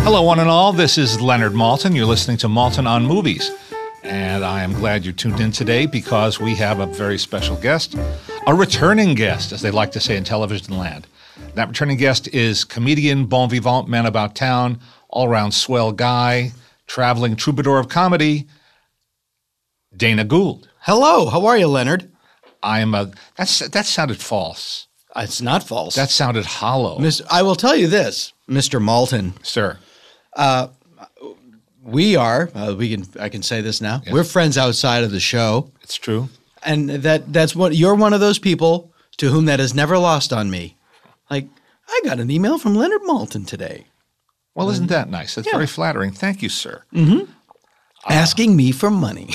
Hello, one and all. This is Leonard Maltin. You're listening to Maltin on Movies. And I am glad you're tuned in today because we have a very special guest, a returning guest, as they like to say in television land. That returning guest is comedian, bon vivant, man about town, all-around swell guy, traveling troubadour of comedy, Dana Gould. Hello, how are you, Leonard? That sounded false. It's not false. That sounded hollow. I will tell you this, Mr. Maltin. Sir. We are, I can say this now, Yes. We're friends outside of the show. It's true. And that's what, you're one of those people to whom that is never lost on me. Like, I got an email from Leonard Maltin today. Well, isn't that nice? That's Yeah. very flattering. Thank you, sir. Asking me for money.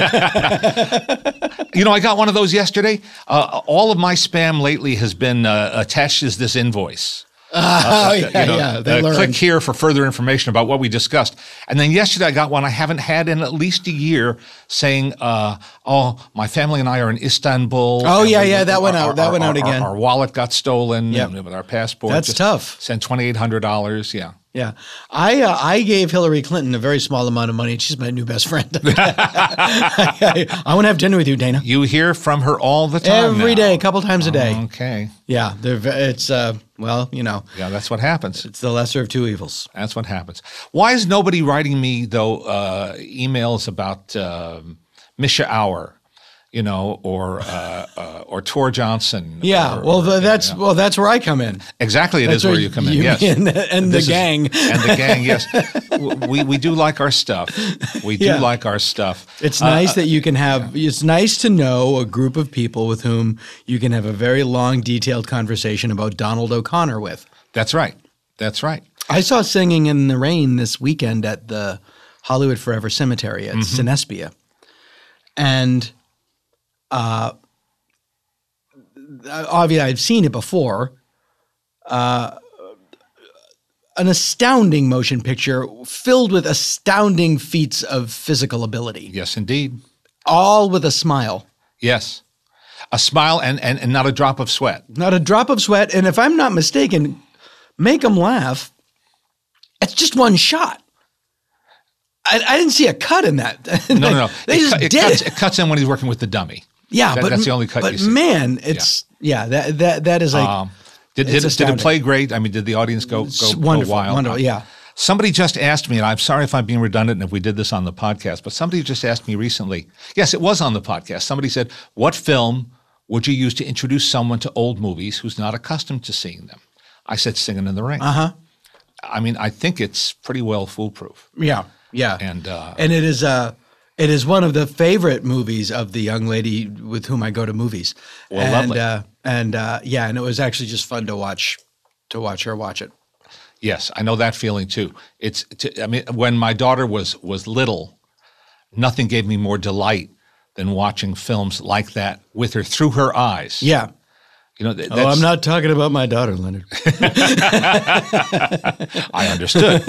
You know, I got one of those yesterday. All of my spam lately has been attached as this invoice. They learned. Click here for further information about what we discussed. And then yesterday I got one I haven't had in at least a year saying, my family and I are in Istanbul. Oh, and yeah, that went out. That went out again. Our wallet got stolen Yep. and with our passport. That's just tough. Sent $2,800, yeah. Yeah. I gave Hillary Clinton a very small amount of money, and she's my new best friend. I want to have dinner with you, Dana. You hear from her all the time Every now. day, a couple times a day. Okay. Yeah, it's Yeah, that's what happens. it's the lesser of two evils. That's what happens. Why is nobody writing me, though, emails about Misha Auer, or Tor Johnson? Yeah, that's where I come in. Exactly, it is where you come in, yes. And the gang. And the gang, yes. We do like our stuff. We do like our stuff. It's nice that you can have, it's nice to know a group of people with whom you can have a very long, detailed conversation about Donald O'Connor with. That's right. That's right. I saw Singing in the Rain this weekend at the Hollywood Forever Cemetery at Cinespia. And obviously I've seen it before. An astounding motion picture filled with astounding feats of physical ability, Yes, indeed. all with a smile. Yes. A smile and not a drop of sweat. Not a drop of sweat. And if I'm not mistaken, make them laugh. It's just one shot. I didn't see a cut in that. No. They just did it. It cuts in when he's working with the dummy. Yeah, That's the only cut you But see. man, it's that is like Did it's it astounding. play great? I mean, did the audience go wonderful, wild? wonderful. Yeah. Somebody just asked me, and I'm sorry if I'm being redundant and if we did this on the podcast, but somebody just asked me recently. Yes, it was on the podcast. Somebody said, "What film would you use to introduce someone to old movies who's not accustomed to seeing them?" I said, "Singing in the Rain." I mean, I think it's pretty well foolproof. Yeah. And it is one of the favorite movies of the young lady with whom I go to movies. Well, and, lovely. And it was actually just fun to watch her watch it. Yes, I know that feeling too. When my daughter was little, nothing gave me more delight than watching films like that with her through her eyes. Yeah. I'm not talking about my daughter, Leonard. I understood.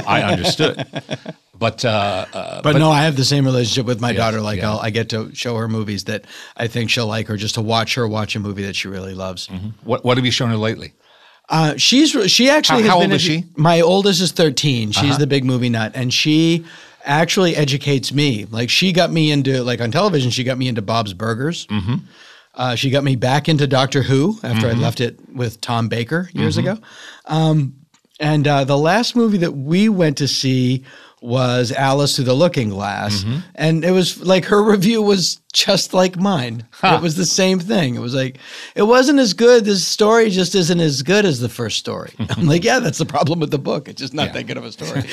But no, I have the same relationship with my daughter. Like yeah. I get to show her movies that I think she'll like, or just to watch her watch a movie that she really loves. What have you shown her lately? She actually How has old been is she? My oldest is 13. She's the big movie nut, and she actually educates me. Like she got me into, like on television, she got me into Bob's Burgers. She got me back into Doctor Who after I left it with Tom Baker years ago. And the last movie that we went to see was Alice Through the Looking Glass. And it was like her review was just like mine. It was the same thing. It was like, it wasn't as good. This story just isn't as good as the first story. I'm like, yeah, that's the problem with the book. It's just not that good of a story.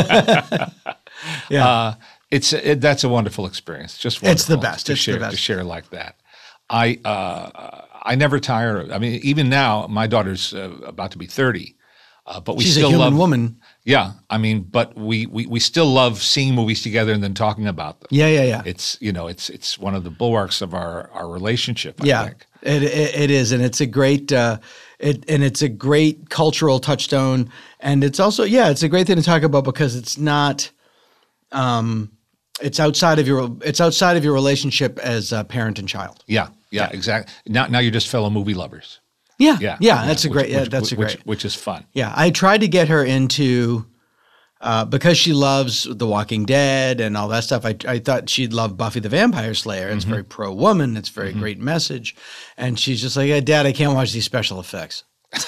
That's a wonderful experience. Just wonderful. It's the best. To share like that. I never tire. I mean, even now, my daughter's about to be 30, but we She's still a human love. woman. Yeah, I mean, but we still love seeing movies together and then talking about them. Yeah. It's it's one of the bulwarks of our relationship. I think. It is, and it's a great it's a great cultural touchstone, and it's also it's a great thing to talk about because it's not. It's outside of your relationship as a parent and child. Yeah, exactly. Now you're just fellow movie lovers. Yeah. That's a great. Which is fun. Yeah, I tried to get her into because she loves The Walking Dead and all that stuff, I thought she'd love Buffy the Vampire Slayer. It's very pro-woman. It's a very great message. And she's just like, yeah, Dad, I can't watch these special effects.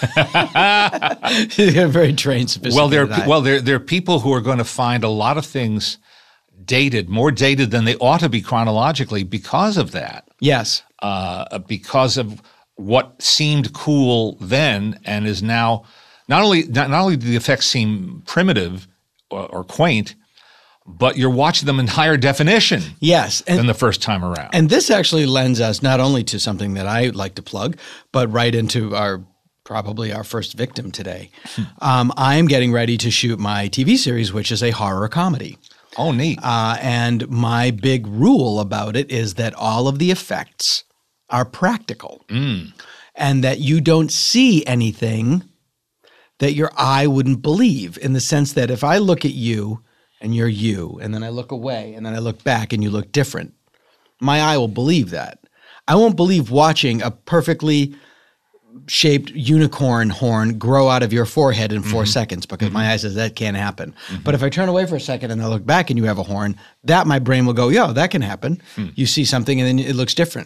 She's got a very trained, sophisticated there are people who are going to find a lot of things dated, more dated than they ought to be chronologically because of that. Yes. Because of what seemed cool then and is now not only do the effects seem primitive or quaint, but you're watching them in higher definition than the first time around. And this actually lends us not only to something that I like to plug, but right into probably our first victim today. I'm getting ready to shoot my TV series, which is a horror comedy. Oh, neat. And my big rule about it is that all of the effects are practical and that you don't see anything that your eye wouldn't believe, in the sense that if I look at you and you're you, and then I look away and then I look back and you look different, my eye will believe that. I won't believe watching a perfectly shaped unicorn horn grow out of your forehead in 4 seconds, because my eye says that can't happen. But if I turn away for a second and I look back and you have a horn, that my brain will go, yeah, that can happen. You see something and then it looks different.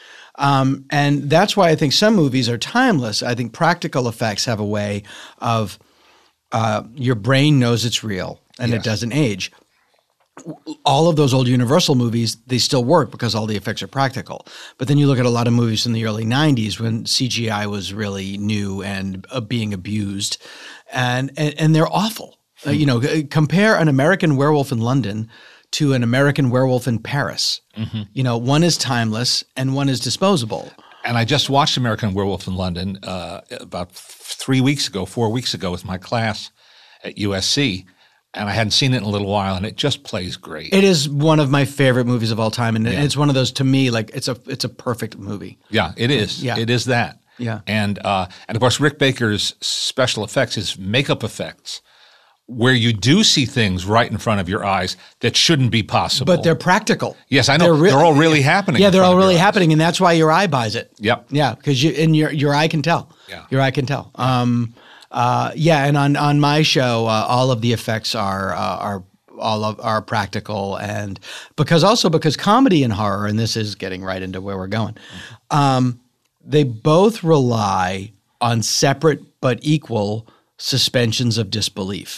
And that's why I think some movies are timeless. I think practical effects have a way of your brain knows it's real and it doesn't age. All of those old Universal movies, they still work because all the effects are practical. But then you look at a lot of movies from the early 90s when CGI was really new and being abused, and they're awful. Compare an American Werewolf in London to an American Werewolf in Paris. One is timeless and one is disposable. And I just watched American Werewolf in London about 4 weeks ago with my class at USC. And I hadn't seen it in a little while, and it just plays great. It is one of my favorite movies of all time, and it's one of those, to me, like it's a perfect movie. Yeah, it is. Yeah. It is that. Yeah. And of course, Rick Baker's special effects, his makeup effects, where you do see things right in front of your eyes that shouldn't be possible. But they're practical. Yes, I know. They're all really happening. Yeah, they're all really happening, and that's why your eye buys it. Yep. Yeah, because your eye can tell. Yeah. Your eye can tell. And on my show, all of the effects are practical, and because comedy and horror, and this is getting right into where we're going, they both rely on separate but equal suspensions of disbelief.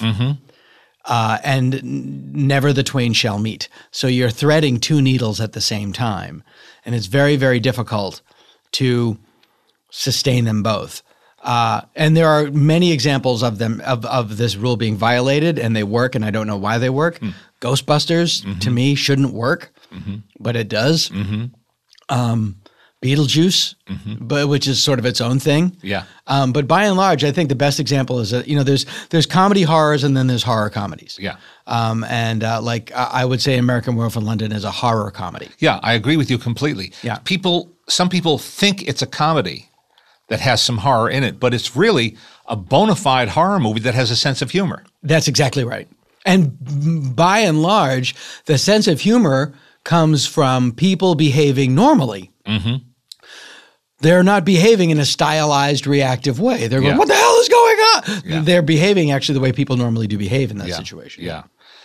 And never the twain shall meet. So you're threading two needles at the same time, and it's very, very difficult to sustain them both. And there are many examples of them of this rule being violated, and they work, and I don't know why they work. Ghostbusters, to me, shouldn't work, but it does. Beetlejuice, but which is sort of its own thing. Yeah. But by and large, I think the best example is that there's comedy horrors and then there's horror comedies. Yeah. I would say American Werewolf in London is a horror comedy. Yeah, I agree with you completely. Yeah. Some people think it's a comedy that has some horror in it, but it's really a bona fide horror movie that has a sense of humor. That's exactly right. And by and large, the sense of humor comes from people behaving normally. They're not behaving in a stylized, reactive way. They're going, what the hell is going on? Yeah. They're behaving actually the way people normally do behave in that situation. Yeah.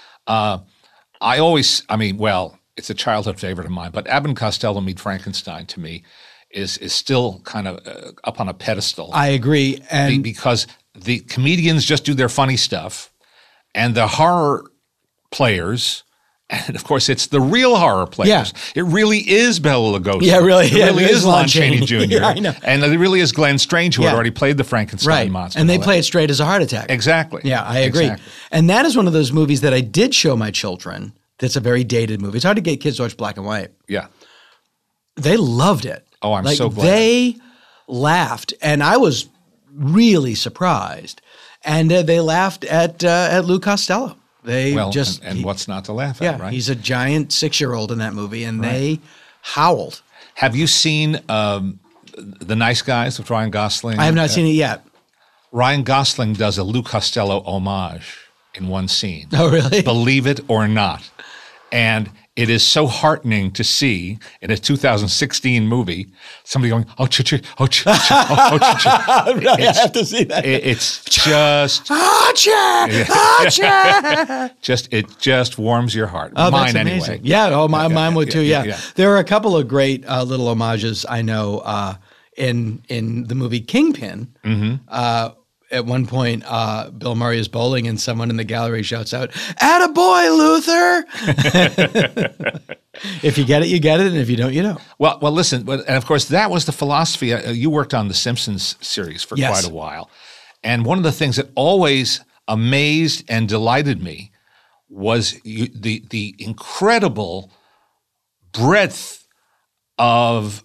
It's a childhood favorite of mine, but Abbott and Costello Meet Frankenstein, to me, is still kind of up on a pedestal. I agree. And because the comedians just do their funny stuff, and the horror players, and of course it's the real horror players. Yeah. It really is Bela Lugosi. Yeah, really. It really is Lon Chaney Jr. Yeah, I know. And it really is Glenn Strange, who had already played the Frankenstein monster. And they play it straight as a heart attack. Exactly. Yeah, I agree. Exactly. And that is one of those movies that I did show my children. That's a very dated movie. It's hard to get kids to watch black and white. Yeah. They loved it. Oh, I'm so glad. They laughed, and I was really surprised. And they laughed at Lou Costello. What's not to laugh at, right? He's a giant 6-year-old in that movie, and they howled. Have you seen The Nice Guys with Ryan Gosling? I have not seen it yet. Ryan Gosling does a Lou Costello homage in one scene. Oh, really? Believe it or not. And it is so heartening to see in a 2016 movie somebody going, oh, cha-cha, oh, cha-cha, oh, cha-cha. I have to see that. It's just, it just warms your heart. Oh, Mine that's amazing. anyway. Yeah, mine would too. Yeah. Yeah. There are a couple of great little homages I know in the movie Kingpin. At one point, Bill Murray is bowling and someone in the gallery shouts out, "Attaboy, Luther!" If you get it, you get it. And if you don't, you don't. Well, listen, and of course, that was the philosophy. You worked on the Simpsons series for quite a while. And one of the things that always amazed and delighted me was the incredible breadth of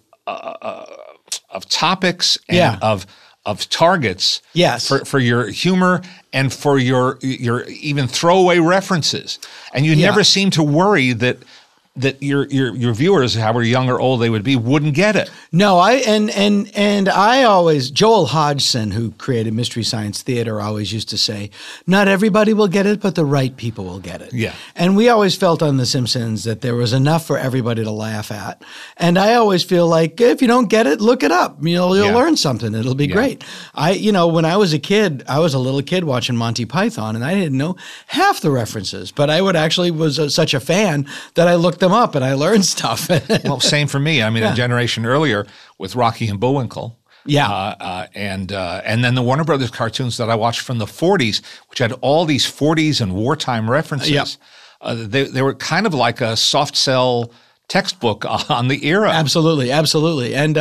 topics and of targets for your humor and for your even throwaway references. And you never seem to worry that your viewers, however young or old they would be, wouldn't get it. No, I always, Joel Hodgson, who created Mystery Science Theater, always used to say, not everybody will get it, but the right people will get it. Yeah. And we always felt on The Simpsons that there was enough for everybody to laugh at. And I always feel like if you don't get it, look it up. You'll learn something. It'll be great. When I was a kid, I was a little kid watching Monty Python, and I didn't know half the references, but I was such a fan that I looked them up and I learned stuff. Well, same for me. I mean, a generation earlier with Rocky and Bullwinkle. Yeah. And then the Warner Brothers cartoons that I watched from the 40s, which had all these 40s and wartime references. Yep. They were kind of like a soft sell textbook on the era. Absolutely. And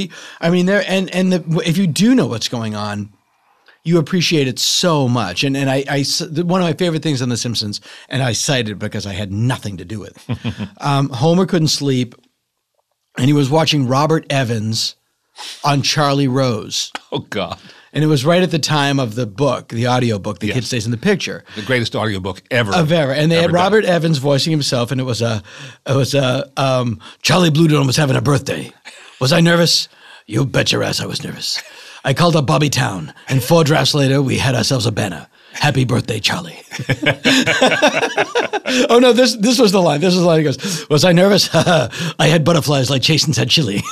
if you do know what's going on, you appreciate it so much. And one of my favorite things on The Simpsons, and I cited because I had nothing to do with it. Homer couldn't sleep, and he was watching Robert Evans on Charlie Rose. Oh, God. And it was right at the time of the book, the audio book, The Kid Stays in the Picture. The greatest audiobook ever. And they had Robert Evans voicing himself, and it was Charlie Blue Dome was having a birthday. Was I nervous? You bet your ass I was nervous. I called up Bobby Town, and 4 drafts later, we had ourselves a banner. Happy birthday, Charlie. Oh, no, this was the line. This was the line. He goes, was I nervous? I had butterflies like Jason's had chili.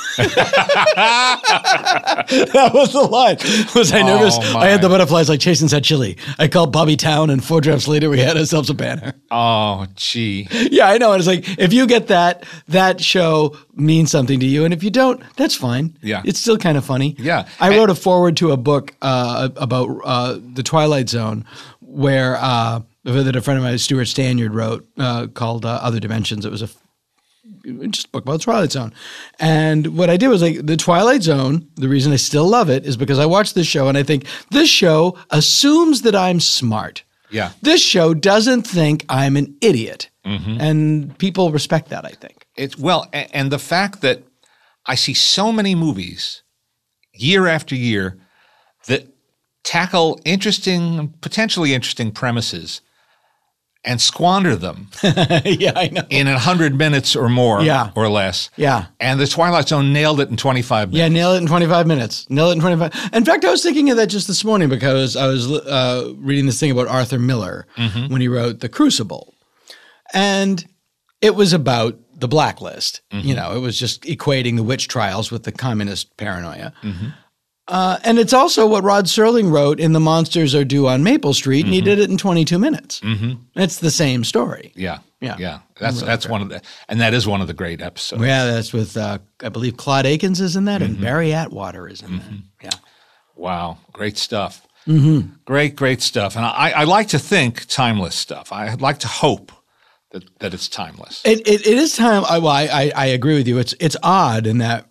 That was the line. Was I nervous? I had the butterflies like Jason's had chili. I called Bobby Town, and 4 drafts later, we had ourselves a banner. Oh, gee. Yeah, I know. And it's like, if you get that show means something to you. And if you don't, that's fine. Yeah. It's still kind of funny. Yeah. I wrote a foreword to a book about the Twilight Zone where that a friend of mine, Stuart Stanyard, wrote called Other Dimensions. It was just a book about the Twilight Zone. And what I did was the Twilight Zone, the reason I still love it is because I watched this show and I think this show assumes that I'm smart. Yeah. This show doesn't think I'm an idiot. Mm-hmm. And people respect that, I think. And the fact that I see so many movies year after year that tackle potentially interesting premises and squander them. Yeah, I know. In 100 minutes or more or less. Yeah. And the Twilight Zone nailed it in 25 minutes. Yeah, nailed it in 25 minutes. In fact, I was thinking of that just this morning because I was reading this thing about Arthur Miller when he wrote The Crucible. And it was about the blacklist. Mm-hmm. It was just equating the witch trials with the communist paranoia. Mm-hmm. And it's also what Rod Serling wrote in The Monsters Are Due on Maple Street, and he did it in 22 minutes. Mm-hmm. It's the same story. Yeah. That's one of the, and that is one of the great episodes. Yeah, that's with I believe Claude Akins is in that, and Barry Atwater is in that. Yeah. Wow, great stuff. Mm-hmm. Great stuff. And I like to think timeless stuff. I'd like to hope that it's timeless. It is time. I agree with you. It's odd in that.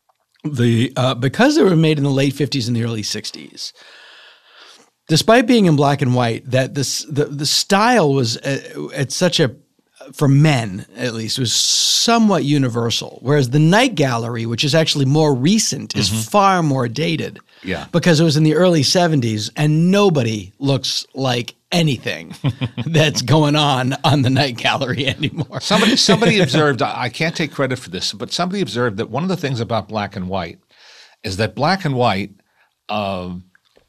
Because they were made in the late 50s and the early 60s, despite being in black and white, that the style was at such a, for men at least, was somewhat universal. Whereas the Night Gallery, which is actually more recent, is far more dated. Yeah, because it was in the early 70s, and nobody looks like anything that's going on the Night Gallery anymore. Somebody observed, I can't take credit for this, but somebody observed that one of the things about black and white is that black and white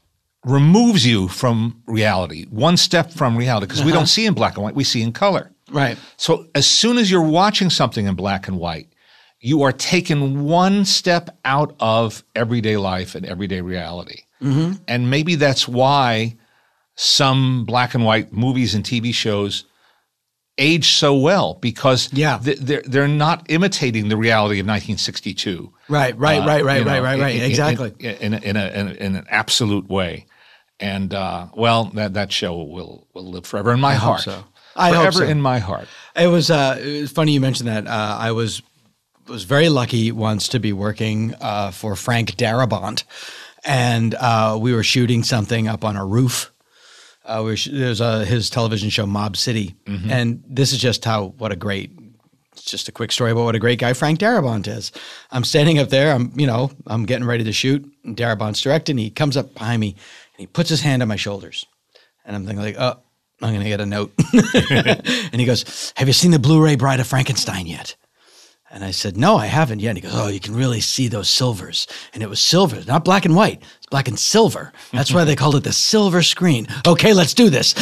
removes you from reality, one step from reality, because we don't see in black and white, we see in color. Right. So as soon as you're watching something in black and white, you are taken one step out of everyday life and everyday reality. Mm-hmm. And maybe that's why some black and white movies and TV shows age so well, because they're not imitating the reality of 1962. Right. Exactly. In an absolute way. And that show will live forever in my heart. So. Forever in my heart. It was funny you mentioned that. I was very lucky once to be working for Frank Darabont, and we were shooting something up on a roof. There's his television show Mob City, and this is just it's just a quick story about what a great guy Frank Darabont is. I'm standing up there, I'm getting ready to shoot, and Darabont's directing. He comes up behind me and he puts his hand on my shoulders, and I'm thinking like, oh, I'm going to get a note. And he goes, "Have you seen the Blu-ray Bride of Frankenstein yet?" And I said, "No, I haven't yet." And he goes, "Oh, you can really see those silvers." And it was silver, not black and white. It's black and silver. That's why they called it the silver screen. Okay, let's do this.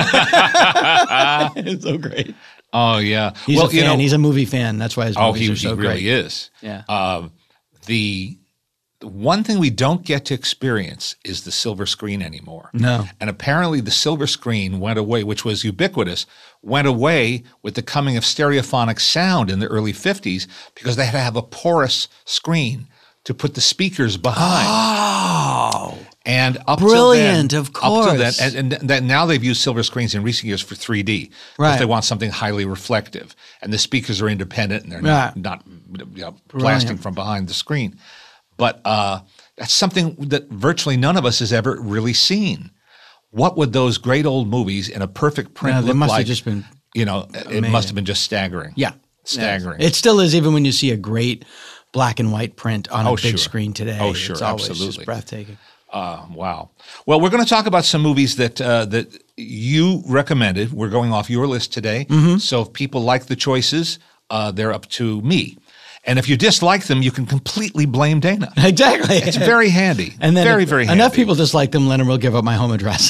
It's so great. Oh, yeah. He's a fan. He's a movie fan. That's why his movies are so great. He really is. Yeah. The one thing we don't get to experience is the silver screen anymore. No. And apparently the silver screen went away, which was ubiquitous, went away with the coming of stereophonic sound in the early 50s because they had to have a porous screen to put the speakers behind. Oh. And brilliant, of course. Up to then, and now they've used silver screens in recent years for 3D. Because they want something highly reflective. And the speakers are independent and they're not blasting from behind the screen. But that's something that virtually none of us has ever really seen. What would those great old movies in a perfect print look like? Have just been, it must have been just staggering. Yeah. Staggering. It still is, even when you see a great black and white print on a big screen today. Oh, sure, it's always absolutely. just breathtaking. Wow. Well, we're going to talk about some movies that you recommended. We're going off your list today. Mm-hmm. So if people like the choices, they're up to me. And if you dislike them, you can completely blame Dana. Exactly. It's very handy. And then very handy. Enough people dislike them, Leonard will give up my home address.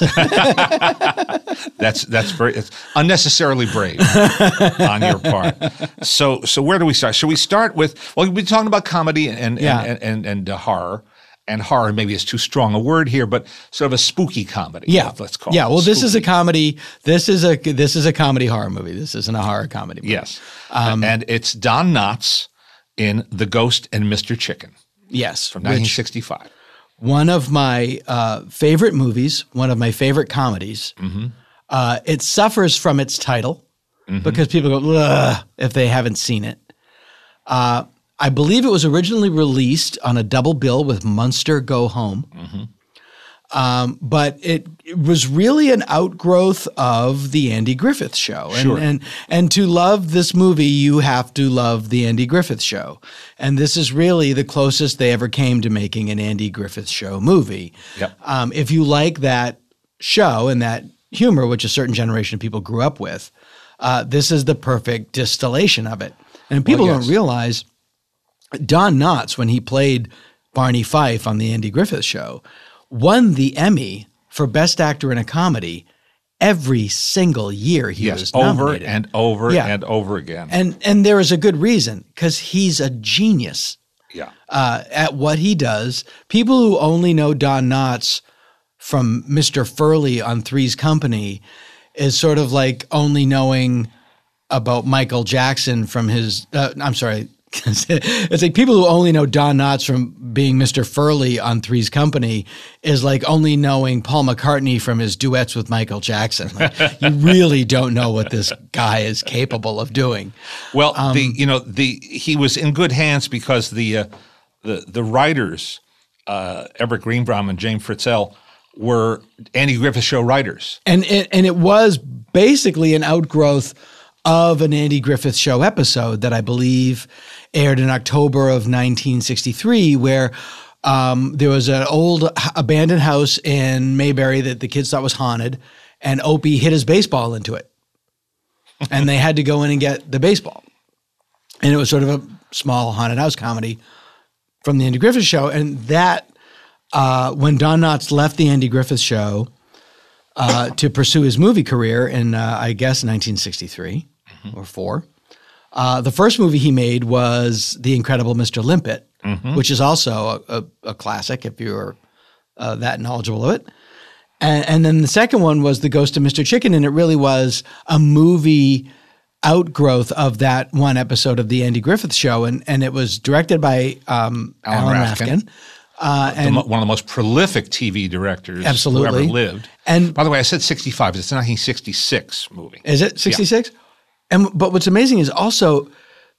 It's unnecessarily brave on your part. So where do we start? Should we start with, we've been talking about comedy and horror. And horror maybe is too strong a word here, but sort of a spooky comedy. Yeah, let's call it. Yeah, well, this is a comedy. This is a comedy horror movie. This isn't a horror comedy movie. Yes, and it's Don Knotts in The Ghost and Mr. Chicken. Yes, from 1965. One of my favorite movies. One of my favorite comedies. Mm-hmm. It suffers from its title because people go, ugh, if they haven't seen it. I believe it was originally released on a double bill with Munster Go Home. Mm-hmm. But it was really an outgrowth of the Andy Griffith Show. And to love this movie, you have to love the Andy Griffith Show. And this is really the closest they ever came to making an Andy Griffith Show movie. Yep. If you like that show and that humor, which a certain generation of people grew up with, this is the perfect distillation of it. And people don't realize Don Knotts, when he played Barney Fife on the Andy Griffith Show, won the Emmy for Best Actor in a Comedy every single year he was nominated. Over and over and over again. And there is a good reason, because he's a genius at what he does. People who only know Don Knotts from Mr. Furley on Three's Company is sort of like only knowing about Michael Jackson from his it's like people who only know Don Knotts from being Mr. Furley on Three's Company is like only knowing Paul McCartney from his duets with Michael Jackson. Like, you really don't know what this guy is capable of doing. Well, he was in good hands because the writers, Everett Greenbaum and James Fritzell, were Andy Griffith Show writers, and it was basically an outgrowth of an Andy Griffith Show episode that I believe aired in October of 1963, where there was an old abandoned house in Mayberry that the kids thought was haunted, and Opie hit his baseball into it. And they had to go in and get the baseball. And it was sort of a small haunted house comedy from the Andy Griffith Show. And that, when Don Knotts left the Andy Griffith Show to pursue his movie career in, I guess, 1963, or 4. The first movie he made was The Incredible Mr. Limpet, which is also a classic if you're that knowledgeable of it. And then the second one was The Ghost of Mr. Chicken, and it really was a movie outgrowth of that one episode of the Andy Griffith Show, and it was directed by Alan Rafkin. One of the most prolific TV directors who ever lived. And by the way, I said 65. It's a 1966 movie. Is it 66? Yeah. But what's amazing is also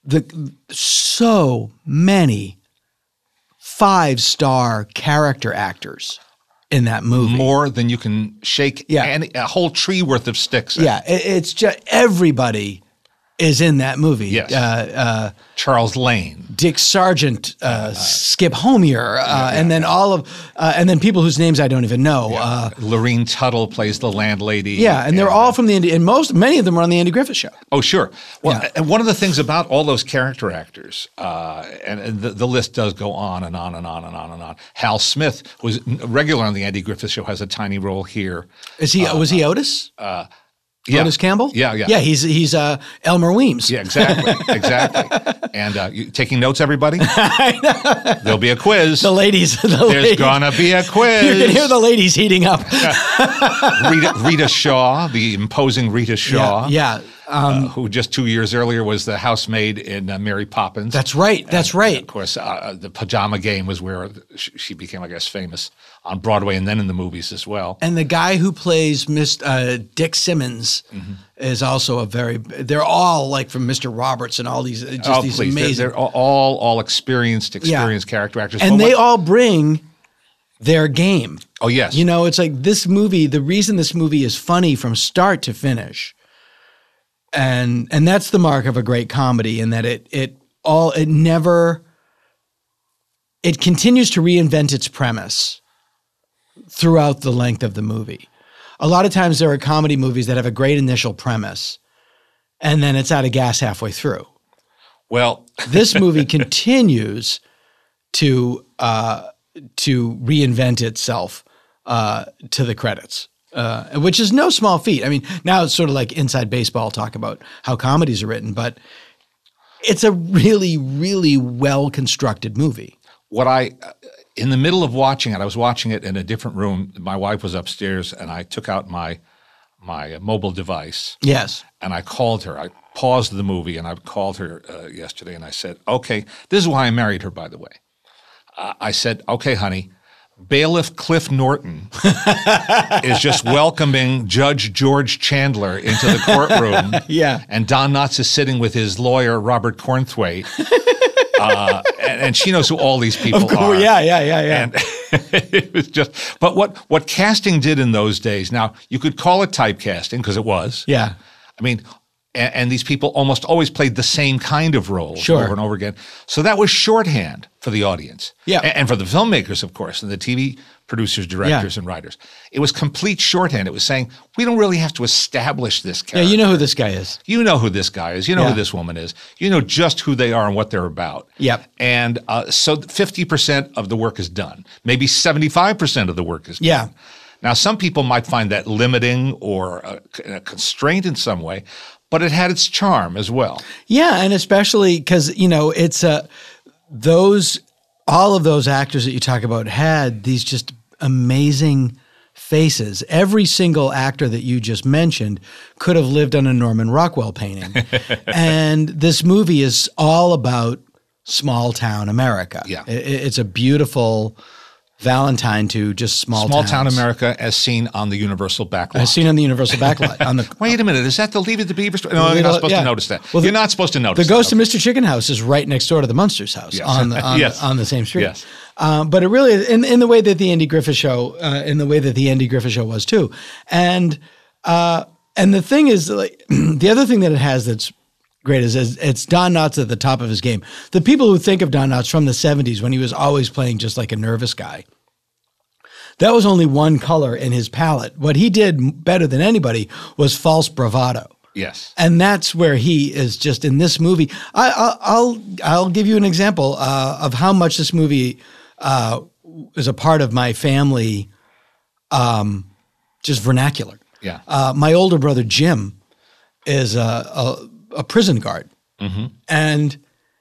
so many 5-star character actors in that movie. More than you can shake a whole tree worth of sticks at. Yeah, it's just everybody is in that movie. Yes. Charles Lane, Dick Sargent, Skip Homier, and then and then people whose names I don't even know. Lorene Tuttle plays the landlady. Yeah, and they're all from the Andy, and many of them are on the Andy Griffith Show. Oh, sure. Well, and one of the things about all those character actors, and the list does go on and on and on and on and on. Hal Smith was regular on the Andy Griffith Show, has a tiny role here. Was he Otis? Otis Campbell? Yeah. Yeah, he's Elmer Weems. Yeah, exactly. And you taking notes, everybody? There'll be a quiz. There's gonna be a quiz. You can hear the ladies heating up. Rita Shaw, the imposing Rita Shaw. Yeah. Who just 2 years earlier was the housemaid in Mary Poppins. That's right. That's right. And of course, the Pajama Game was where she became, I guess, famous on Broadway and then in the movies as well. And the guy who plays Dick Simmons is also they're all like from Mr. Roberts and all these, these amazing. They're all experienced character actors. And they all bring their game. Oh, yes. You know, it's like this movie, the reason this movie is funny from start to finish, and that's the mark of a great comedy, in that it continues to reinvent its premise throughout the length of the movie. A lot of times there are comedy movies that have a great initial premise and then it's out of gas halfway through. Well, this movie continues to reinvent itself to the credits. Which is no small feat. I mean, now it's sort of like inside baseball talk about how comedies are written, but it's a really, really well-constructed movie. In the middle of watching it, I was watching it in a different room. My wife was upstairs, and I took out my mobile device. Yes. And I called her. I paused the movie, and I called her yesterday, and I said, okay, this is why I married her, by the way. I said, okay, honey, Bailiff Cliff Norton is just welcoming Judge George Chandler into the courtroom. Yeah. And Don Knotts is sitting with his lawyer, Robert Cornthwaite. And she knows who all these people are. Yeah. And it was just, but what casting did in those days, now you could call it typecasting because it was. Yeah. I mean, and these people almost always played the same kind of roles over and over again. So that was shorthand for the audience. Yeah. And for the filmmakers, of course, and the TV producers, directors, and writers. It was complete shorthand. It was saying, we don't really have to establish this character. Yeah, you know who this guy is. You know who this guy is. You know who this woman is. You know just who they are and what they're about. Yep. And so 50% of the work is done. Maybe 75% of the work is done. Yeah. Now, some people might find that limiting or a constraint in some way, but it had its charm as well. Yeah, and especially because, it's all of those actors that you talk about had these just amazing faces. Every single actor that you just mentioned could have lived on a Norman Rockwell painting. And this movie is all about small town America. Yeah. It's a beautiful Valentine to just small town America as seen on the Universal backlot. As seen on the Universal backlot. Wait a minute, is that the Leave It to Beaver story? No, you're not supposed to notice that. Well, you're not supposed to notice the Ghost of Mr. Chicken House is right next door to the Munsters house on the same street. Yes. But it really is in the way that the Andy Griffith Show, was too. And the thing is, like, the other thing that it has that's great is it's Don Knotts at the top of his game. The people who think of Don Knotts from the 70s when he was always playing just like a nervous guy, that was only one color in his palette. What he did better than anybody was false bravado. Yes. And that's where he is just in this movie. I'll give you an example of how much this movie is a part of my family, just vernacular. Yeah. My older brother, Jim, is a prison guard, and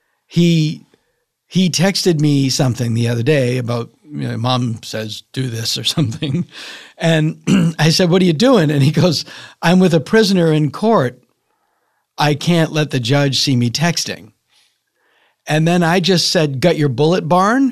he texted me something the other day about, Mom says, do this or something. And I said, what are you doing? And he goes, I'm with a prisoner in court. I can't let the judge see me texting. And then I just said, got your bullet barn?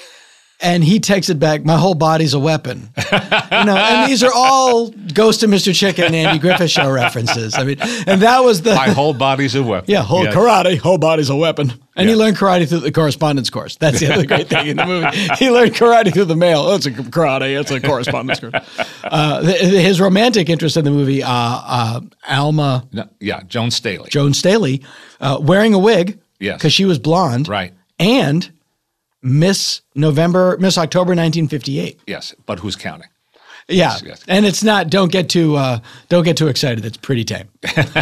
And he texted back, my whole body's a weapon. And these are all Ghost of Mr. Chicken and Andy Griffith Show references. I mean, and that was the... My whole body's a weapon. Yeah, karate, whole body's a weapon. And he learned karate through the correspondence course. That's the other great thing in the movie. He learned karate through the mail. Oh, it's a karate, it's a correspondence course. His romantic interest in the movie, Alma... Joan Staley. Joan Staley, wearing a wig. Yes. Because she was blonde. Right. And... Miss October 1958. Yes, but who's counting? Yeah, Yes. And it's not. Don't get too excited. It's pretty tame.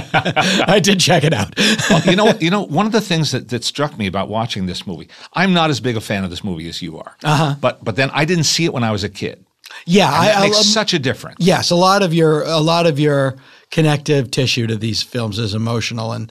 I did check it out. Well, one of the things that struck me about watching this movie, I'm not as big a fan of this movie as you are. But then I didn't see it when I was a kid. Yeah, that makes such a difference. Yes, a lot of your connective tissue to these films is emotional, and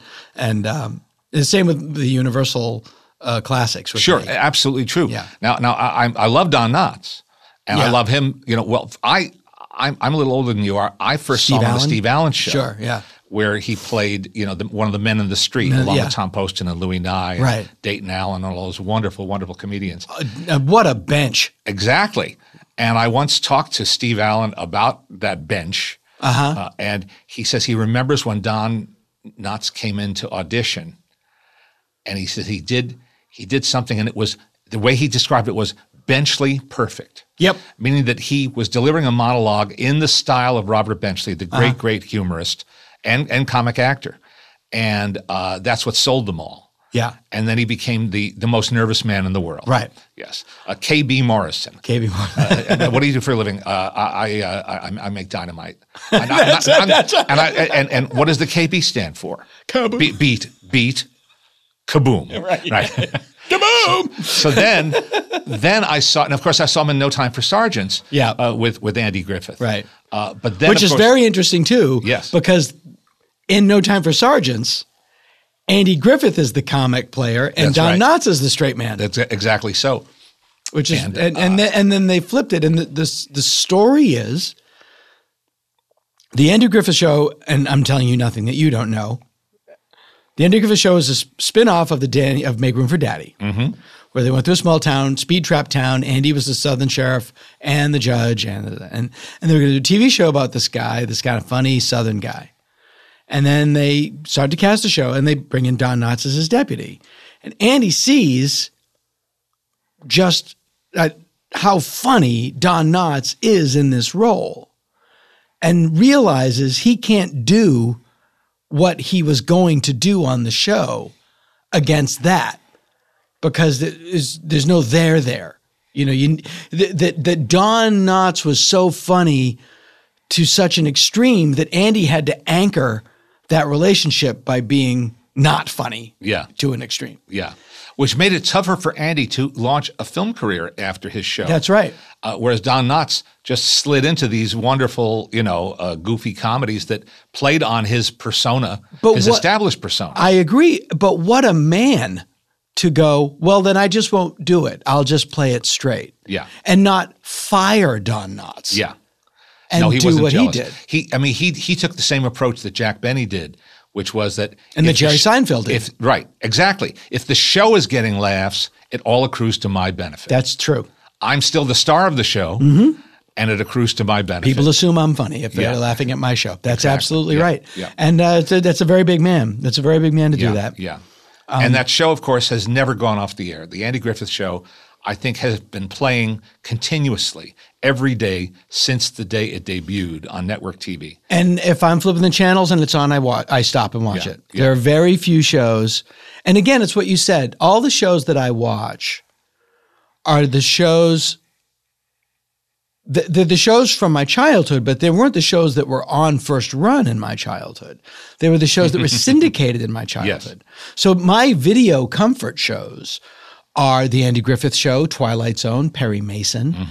the same with the Universal. Classics. Sure, absolutely true. Yeah. Now I love Don Knotts, and I love him. I'm a little older than you are. I first saw him on the Steve Allen Show. Sure, yeah. Where he played, one of the men in the street, along with Tom Poston and Louis Nye, and Dayton Allen, and all those wonderful, wonderful comedians. What a bench! Exactly. And I once talked to Steve Allen about that bench, and he says he remembers when Don Knotts came in to audition, and he said he did something, and it was, the way he described it was Benchley perfect. Yep. Meaning that he was delivering a monologue in the style of Robert Benchley, the great, great humorist and comic actor. And that's what sold them all. Yeah. And then he became the most nervous man in the world. Right. Yes. K.B. Morrison. K.B. Morrison. What do you do for a living? I make dynamite. And what does the K.B. stand for? Kaboom. Beat. Kaboom. Right. Kaboom. So then I saw, and of course I saw him in No Time for Sergeants. Yeah. With Andy Griffith. Right. But then, which is very interesting too. Yes. Because in No Time for Sergeants, Andy Griffith is the comic player, and Don Knotts is the straight man. That's exactly so. Which is, and then they flipped it, and the story is the Andy Griffith Show, and I'm telling you nothing that you don't know. The Andy Griffith Show is a spin-off of of Make Room for Daddy, where they went through a small town, speed trap town. Andy was the Southern sheriff and the judge, and they were going to do a TV show about this guy, this kind of funny Southern guy. And then they started to cast a show, and they bring in Don Knotts as his deputy. And Andy sees just how funny Don Knotts is in this role, and realizes he can't do what he was going to do on the show against that, because there's no there. That Don Knotts was so funny to such an extreme that Andy had to anchor that relationship by being not funny to an extreme. Yeah. Which made it tougher for Andy to launch a film career after his show. That's right. Whereas Don Knotts just slid into these wonderful, goofy comedies that played on his persona, established persona. I agree. But what a man to go, well, then I just won't do it. I'll just play it straight. Yeah. And not fire Don Knotts. Yeah. And no, he do wasn't what jealous. he did. He took the same approach that Jack Benny did, which was that... And that Jerry Seinfeld did. Right, exactly. If the show is getting laughs, it all accrues to my benefit. That's true. I'm still the star of the show, and it accrues to my benefit. People assume I'm funny if they're laughing at my show. That's absolutely right. Yeah. And that's a very big man. That's a very big man to do that. Yeah. And that show, of course, has never gone off the air. The Andy Griffith Show, I think, has been playing continuously every day since the day it debuted on network TV. And if I'm flipping the channels and it's on, I stop and watch it. Yeah. There are very few shows. And again, it's what you said. All the shows that I watch are the shows, the shows from my childhood, but they weren't the shows that were on first run in my childhood. They were the shows that were syndicated in my childhood. Yes. So my video comfort shows are The Andy Griffith Show, Twilight Zone, Perry Mason,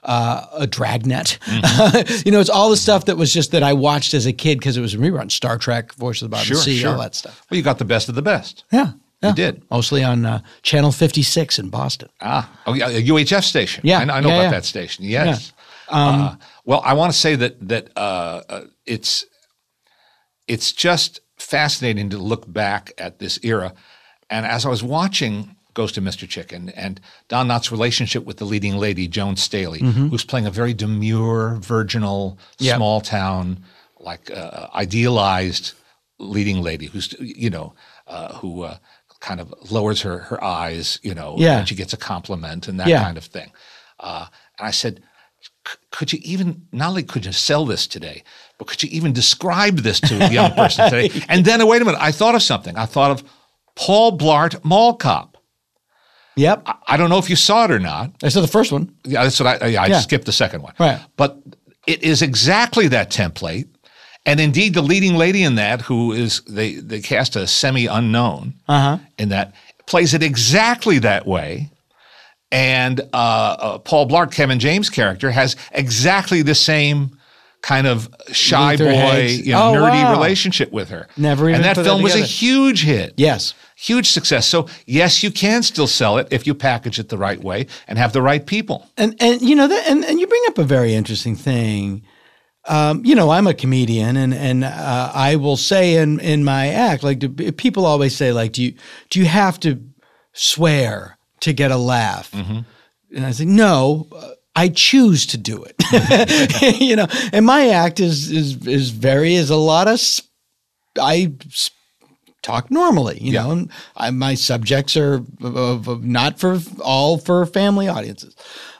a Dragnet. Mm-hmm. It's all the stuff that was just that I watched as a kid because it was a rerun. Star Trek, Voice of the Bottom of the Sea, all that stuff. Well, you got the best of the best. Yeah. You did. Mostly on Channel 56 in Boston. A UHF station. Yeah. I know about that station. Yes. Yeah. Well, I want to say that it's just fascinating to look back at this era. And as I was watching Ghost of Mr. Chicken and Don Knotts' relationship with the leading lady, Joan Staley, who's playing a very demure, virginal, small town, idealized leading lady who's, who kind of lowers her eyes, when she gets a compliment and that kind of thing. And I said, could you even, not only could you sell this today, but could you even describe this to a young person today? And then, wait a minute, I thought of something. I thought of Paul Blart Mall Cop. Yep. I don't know if you saw it or not. I saw the first one. Yeah, that's what I skipped the second one. Right. But it is exactly that template. And indeed, the leading lady in that, who is, they cast a semi-unknown in that, plays it exactly that way. And Paul Blart, Kevin James' character, has exactly the same kind of shy Luther boy, Higgs. nerdy relationship with her. Never even And that put film that was a together. huge hit. Yes. Huge success. So yes, you can still sell it if you package it the right way and have the right people. And you bring up a very interesting thing. I'm a comedian, and I will say in my act, people always say, do you have to swear to get a laugh? Mm-hmm. And I say, no, I choose to do it. And my act is a lot of I talk normally, know, and my subjects are not for family audiences.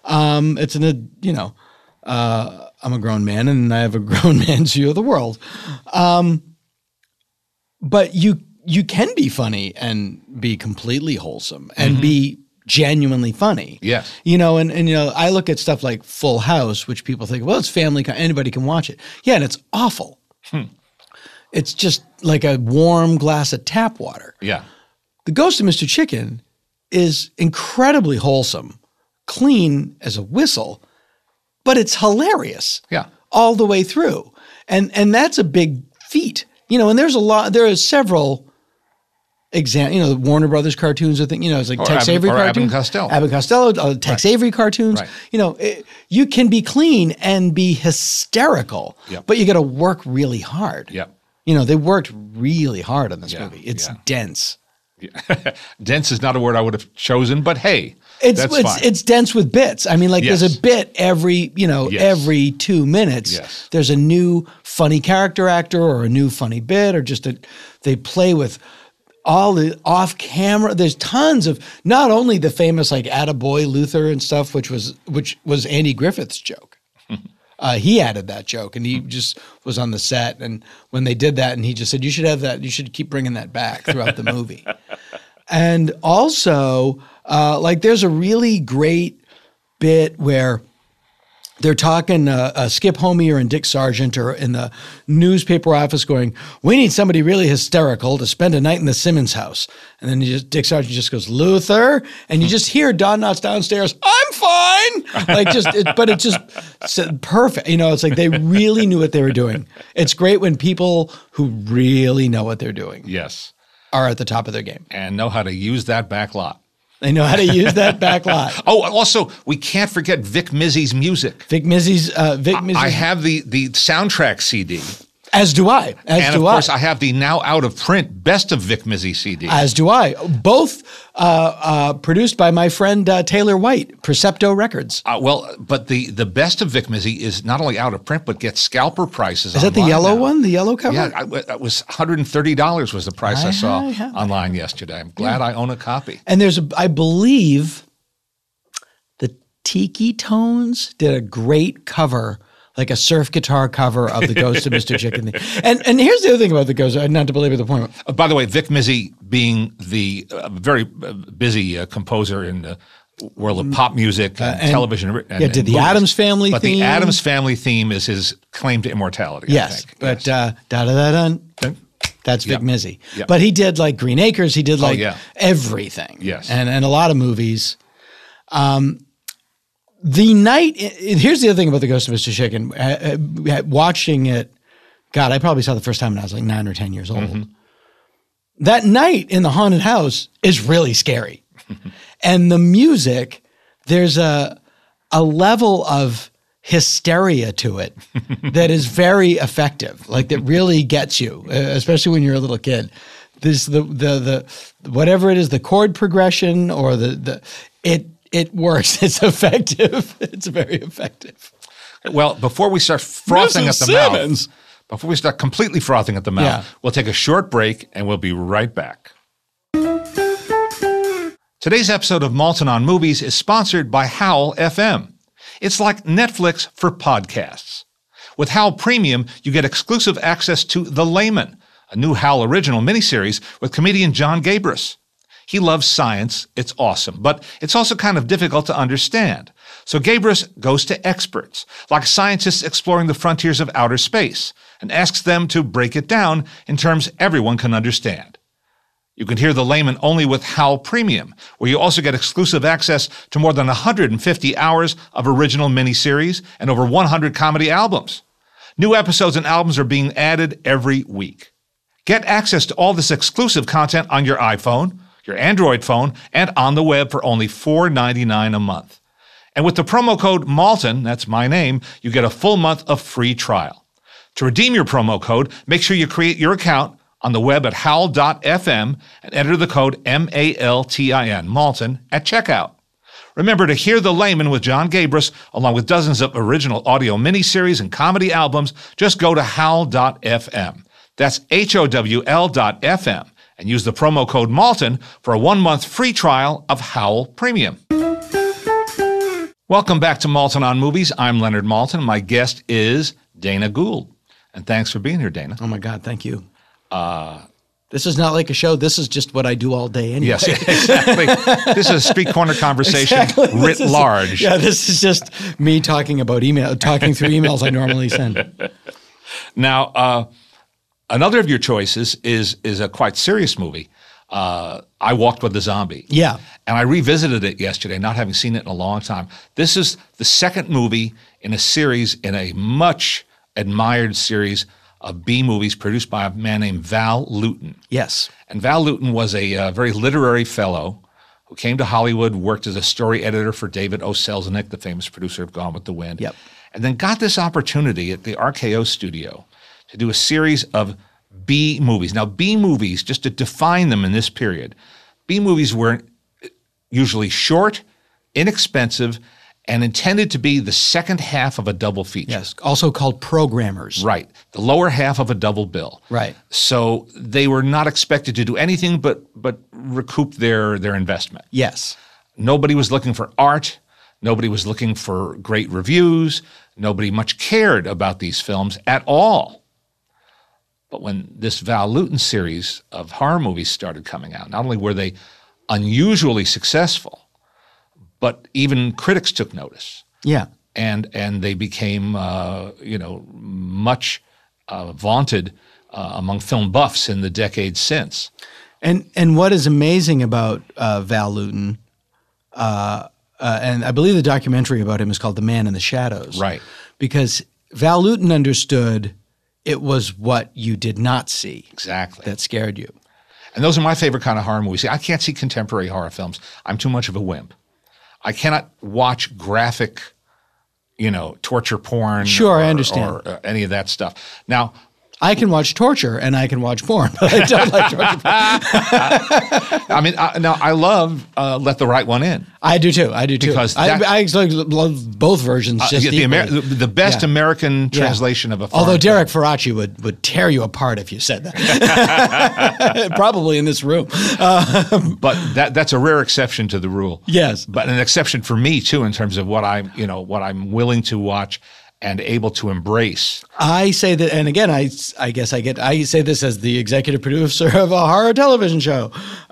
I'm a grown man and I have a grown man's view of the world. But you can be funny and be completely wholesome and be genuinely funny. Yes. I look at stuff like Full House, which people think, well, it's family, anybody can watch it. Yeah, and it's awful. It's just like a warm glass of tap water. Yeah. The Ghost of Mr. Chicken is incredibly wholesome, clean as a whistle, but it's hilarious. Yeah. All the way through. And that's a big feat. And there are several examples, Warner Brothers cartoons, I think, it's like Tex Avery cartoons. Abbott and Costello. Abbott and Costello, Tex Avery cartoons. Right. You can be clean and be hysterical, but you got to work really hard. Yep. They worked really hard on this movie. It's dense. Yeah. Dense is not a word I would have chosen, but hey, that's fine. It's dense with bits. I mean, there's a bit every 2 minutes. Yes. There's a new funny character actor or a new funny bit or they play with all the off camera. There's tons of not only the famous Attaboy Luther and stuff, which was Andy Griffith's joke. He added that joke, and he just was on the set. And when they did that, and he just said, "You should have that. You should keep bringing that back throughout the movie." And also, there's a really great bit where they're talking. Skip Homier and Dick Sargent are in the newspaper office, going, "We need somebody really hysterical to spend a night in the Simmons house." And then Dick Sargent just goes, "Luther," and you just hear Don Knotts downstairs, "I'm fine," but it's just perfect. It's like they really knew what they were doing. It's great when people who really know what they're doing, are at the top of their game and know how to use that back lot. They know how to use that back lot. Oh, also, we can't forget Vic Mizzy's music. Vic Mizzy's. I have the soundtrack CD. As do I. And of course, I have the now out of print Best of Vic Mizzy CD. As do I. Both produced by my friend Taylor White, Percepto Records. But the Best of Vic Mizzy is not only out of print, but gets scalper prices. Is that the yellow one? The yellow cover? Yeah, it was $130 was the price I saw online yesterday. I'm glad I own a copy. And I believe the Tiki Tones did a great cover, like a surf guitar cover of the Ghost of Mr. Chicken. And here's the other thing about the Ghost, not to belabor the point. By the way, Vic Mizzy being the very busy composer in the world of pop music and television. And did the movies. Addams Family but theme. But the Addams Family theme is his claim to immortality, yes, I think. But da-da-da-dun. That's Vic Mizzy. Yep. But he did Green Acres. He did everything. Yes. And a lot of movies. The night, here's the other thing about The Ghost of Mr. Chicken. Watching it, God, I probably saw the first time when I was like 9 or 10 years old. Mm-hmm. That night in the haunted house is really scary. And the music, there's a level of hysteria to it that is very effective, like that really gets you, especially when you're a little kid. This the whatever it is, the chord progression or it works. It's effective. It's very effective. Well, before we start frothing at the mouth, before we start completely frothing at the mouth, we'll take a short break and we'll be right back. Today's episode of Maltin on Movies is sponsored by Howl FM. It's like Netflix for podcasts. With Howl Premium, you get exclusive access to The Layman, a new Howl original miniseries with comedian John Gabris. He loves science. It's awesome, but it's also kind of difficult to understand. So Gabris goes to experts, like scientists exploring the frontiers of outer space, and asks them to break it down in terms everyone can understand. You can hear The Layman only with Howl Premium, where you also get exclusive access to more than 150 hours of original miniseries and over 100 comedy albums. New episodes and albums are being added every week. Get access to all this exclusive content on your iPhone, your Android phone, and on the web for only $4.99 a month. And with the promo code Maltin, that's my name, you get a full month of free trial. To redeem your promo code, make sure you create your account on the web at howl.fm and enter the code MALTIN, Maltin, at checkout. Remember to hear The Layman with John Gabris, along with dozens of original audio miniseries and comedy albums. Just go to howl.fm. That's HOWL.FM. And use the promo code Maltin for a 1-month free trial of Howl Premium. Welcome back to Maltin on Movies. I'm Leonard Maltin. My guest is Dana Gould. And thanks for being here, Dana. Oh, my God. Thank you. This is not like a show. This is just what I do all day anyway. Yes, exactly. This is a street corner conversation writ large. Yeah, this is just me talking through emails I normally send. Now, another of your choices is a quite serious movie, I Walked with the Zombie. Yeah. And I revisited it yesterday, not having seen it in a long time. This is the second movie in a series, in a much admired series of B movies produced by a man named Val Lewton. Yes. And Val Lewton was a very literary fellow who came to Hollywood, worked as a story editor for David O. Selznick, the famous producer of Gone with the Wind, yep. and then got this opportunity at the RKO studio to do a series of B movies. Now, B movies, just to define them in this period, B movies were usually short, inexpensive, and intended to be the second half of a double feature. Yes, also called programmers. Right, the lower half of a double bill. Right. So they were not expected to do anything but recoup their investment. Yes. Nobody was looking for art. Nobody was looking for great reviews. Nobody much cared about these films at all. But when this Val Lewton series of horror movies started coming out, not only were they unusually successful, but even critics took notice. Yeah. And they became, much vaunted among film buffs in the decades since. And what is amazing about Val Lewton, and I believe the documentary about him is called The Man in the Shadows. Right. Because Val Lewton understood it was what you did not see. Exactly. That scared you. And those are my favorite kind of horror movies. I can't see contemporary horror films. I'm too much of a wimp. I cannot watch graphic, torture porn. Sure, I understand. Or any of that stuff. Now, I can watch torture and I can watch porn, but I don't like torture porn. I mean, I love Let the Right One In. I do too. Because I love both versions. Just the best American translation of a foreign Although Derek film. Faraci would tear you apart if you said that. Probably in this room. But that's a rare exception to the rule. Yes. But an exception for me too, in terms of what I'm willing to watch and able to embrace. I say that, and again, I say this as the executive producer of a horror television show.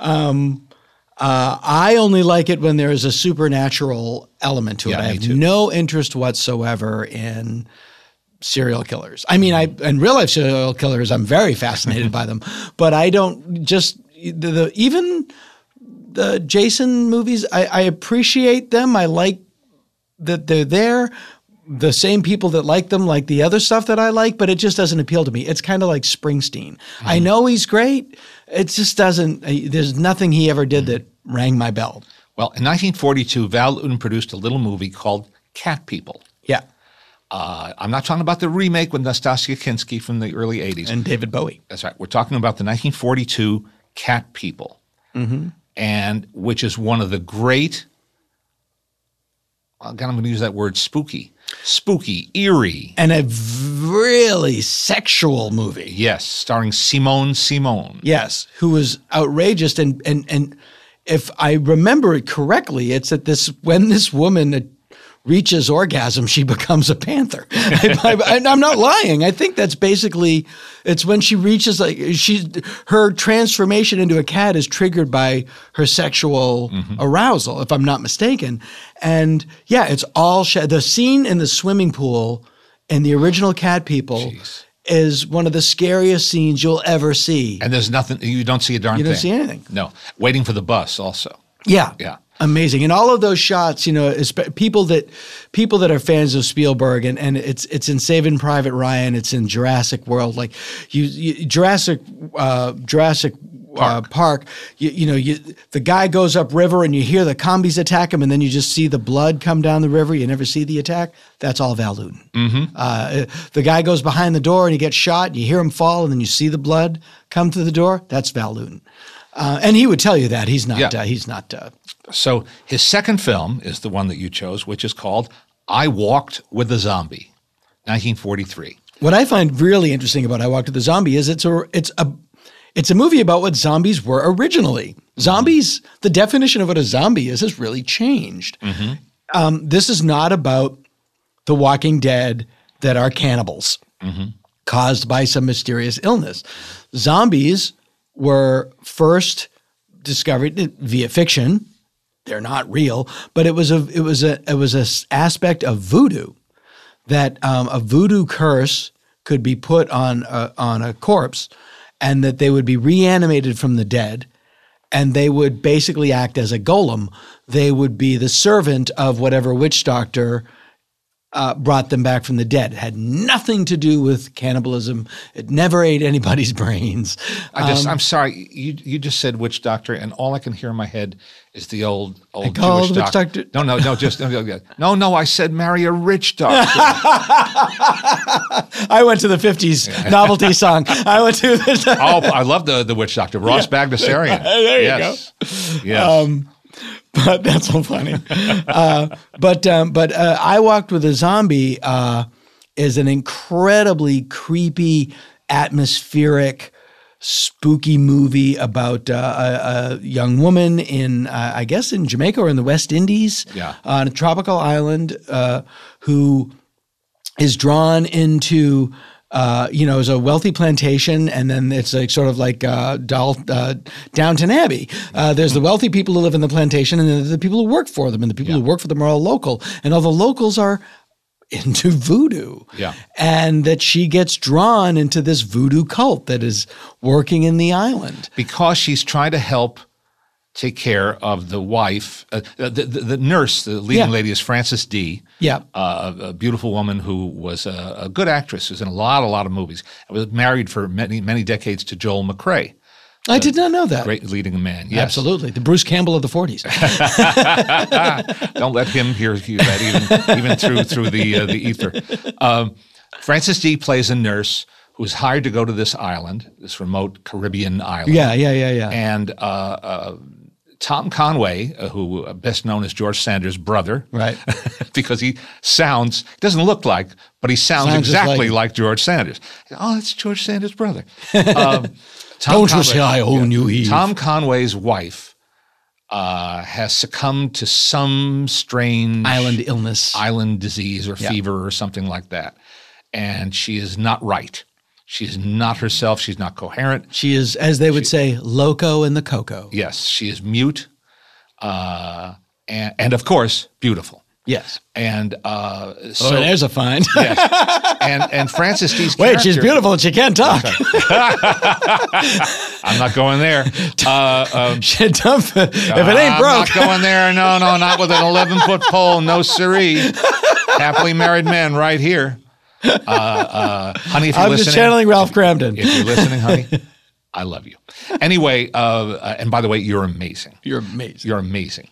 I only like it when there is a supernatural element to it. I have no interest whatsoever in serial killers. I mean, in real life serial killers, I'm very fascinated by them, but I don't just even the Jason movies. I appreciate them. I like that they're there. The same people that like them like the other stuff that I like, but it just doesn't appeal to me. It's kind of like Springsteen. I know he's great. It just doesn't. There's nothing he ever did that rang my bell. Well, in 1942, Val Lewton produced a little movie called Cat People. Yeah. I'm not talking about the remake with Nastassja Kinski from the early 80s. And David Bowie. That's right. We're talking about the 1942 Cat People, and which is one of the great, again, I'm going to use that word, spooky, eerie. And a really sexual movie. Yes, starring Simone Simon. Yes, who was outrageous. And if I remember it correctly, it's that when this woman reaches orgasm, she becomes a panther. I'm not lying. I think that's basically, it's when she reaches, her transformation into a cat is triggered by her sexual arousal, if I'm not mistaken. And yeah, it's all, the scene in the swimming pool in the original Cat People is one of the scariest scenes you'll ever see. And there's nothing, you don't see a darn thing. You don't see anything. No. Waiting for the bus also. Yeah. Yeah. Amazing. And all of those shots, people that are fans of Spielberg, and it's in Saving Private Ryan, it's in Jurassic World, like Jurassic Park. The guy goes upriver and you hear the combies attack him, and then you just see the blood come down the river. You never see the attack. That's all Val Lewton. The guy goes behind the door and he gets shot. And you hear him fall, and then you see the blood come through the door. That's Val Lewton. And he would tell you that he's not. Yeah. So his second film is the one that you chose, which is called I Walked with a Zombie, 1943. What I find really interesting about I Walked with a Zombie is it's a movie about what zombies were originally. Zombies, the definition of what a zombie is has really changed. This is not about the Walking Dead that are cannibals caused by some mysterious illness. Zombies were first discovered via fiction. They're not real, but it was a aspect of voodoo that a voodoo curse could be put on a corpse, and that they would be reanimated from the dead, and they would basically act as a golem. They would be the servant of whatever witch doctor brought them back from the dead. It had nothing to do with cannibalism. It never ate anybody's brains. I'm sorry. You just said witch doctor, and all I can hear in my head is the old Jewish doctor. No. I said marry a rich doctor. I went to the 50s novelty song. I went to the I love the witch doctor, Ross Bagdasarian. There you go. Yes. But that's so funny. But I Walked with a Zombie is an incredibly creepy, atmospheric, spooky movie about a young woman in, I guess, in Jamaica or in the West Indies, on a tropical island, who is drawn into it's a wealthy plantation, and then it's like sort of like Downton Abbey. There's the wealthy people who live in the plantation, and then there's the people who work for them, and the people who work for them are all local, and all the locals are into voodoo. Yeah. And that she gets drawn into this voodoo cult that is working in the island. Because she's trying to help take care of the wife. The nurse, the leading lady, is Frances Dee. Yeah. A beautiful woman who was a good actress, who's in a lot of movies. I was married for many decades to Joel McCrea. I did not know that. Great leading man, yes. Absolutely. The Bruce Campbell of the 40s. Don't let him hear that even through the ether. Frances Dee plays a nurse who's hired to go to this island, this remote Caribbean island. Yeah. And Tom Conway, who best known as George Sanders' brother, right? Because he doesn't look like, but he sounds exactly like George Sanders. Oh, that's George Sanders' brother. Don't you say I own you, Eve. Tom Conway's wife has succumbed to some strange island disease or fever or something like that, and she is not right. She's not herself. She's not coherent. She is, as they would say, loco in the cocoa. Yes, she is mute, and of course beautiful. Yes. And So there's a find. yes. And Frances Dee's Wait, character, she's beautiful and she can't talk. I'm not going there. If it ain't I'm broke. not going there. No, not with an 11-foot pole. No siree. Happily married men right here. Honey, if you're I'm listening. just channeling Ralph Cramden. If you're listening, honey, I love you. Anyway, and by the way, you're amazing. You're amazing. You're amazing.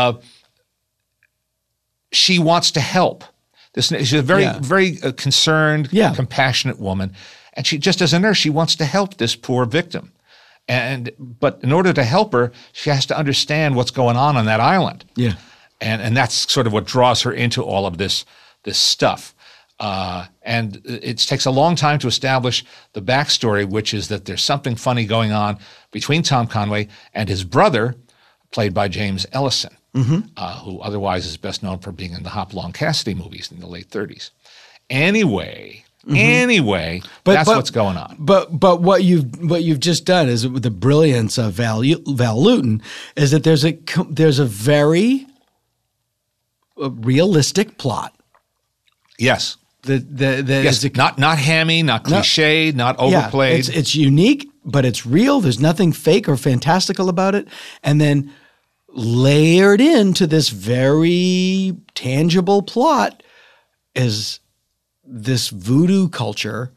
She wants to help. She's a very concerned, compassionate woman. And she, just as a nurse, she wants to help this poor victim. But in order to help her, she has to understand what's going on that island. Yeah. And that's sort of what draws her into all of this stuff. And it takes a long time to establish the backstory, which is that there's something funny going on between Tom Conway and his brother, played by James Ellison, who otherwise is best known for being in the Hopalong Cassidy movies in the late 30s. Anyway, that's what's going on. But what you've just done is, with the brilliance of Val Lewton, is that there's a very realistic plot. Yes. Yes, not hammy, not cliched, not overplayed. Yeah, it's unique, but it's real. There's nothing fake or fantastical about it. And then layered into this very tangible plot is this voodoo culture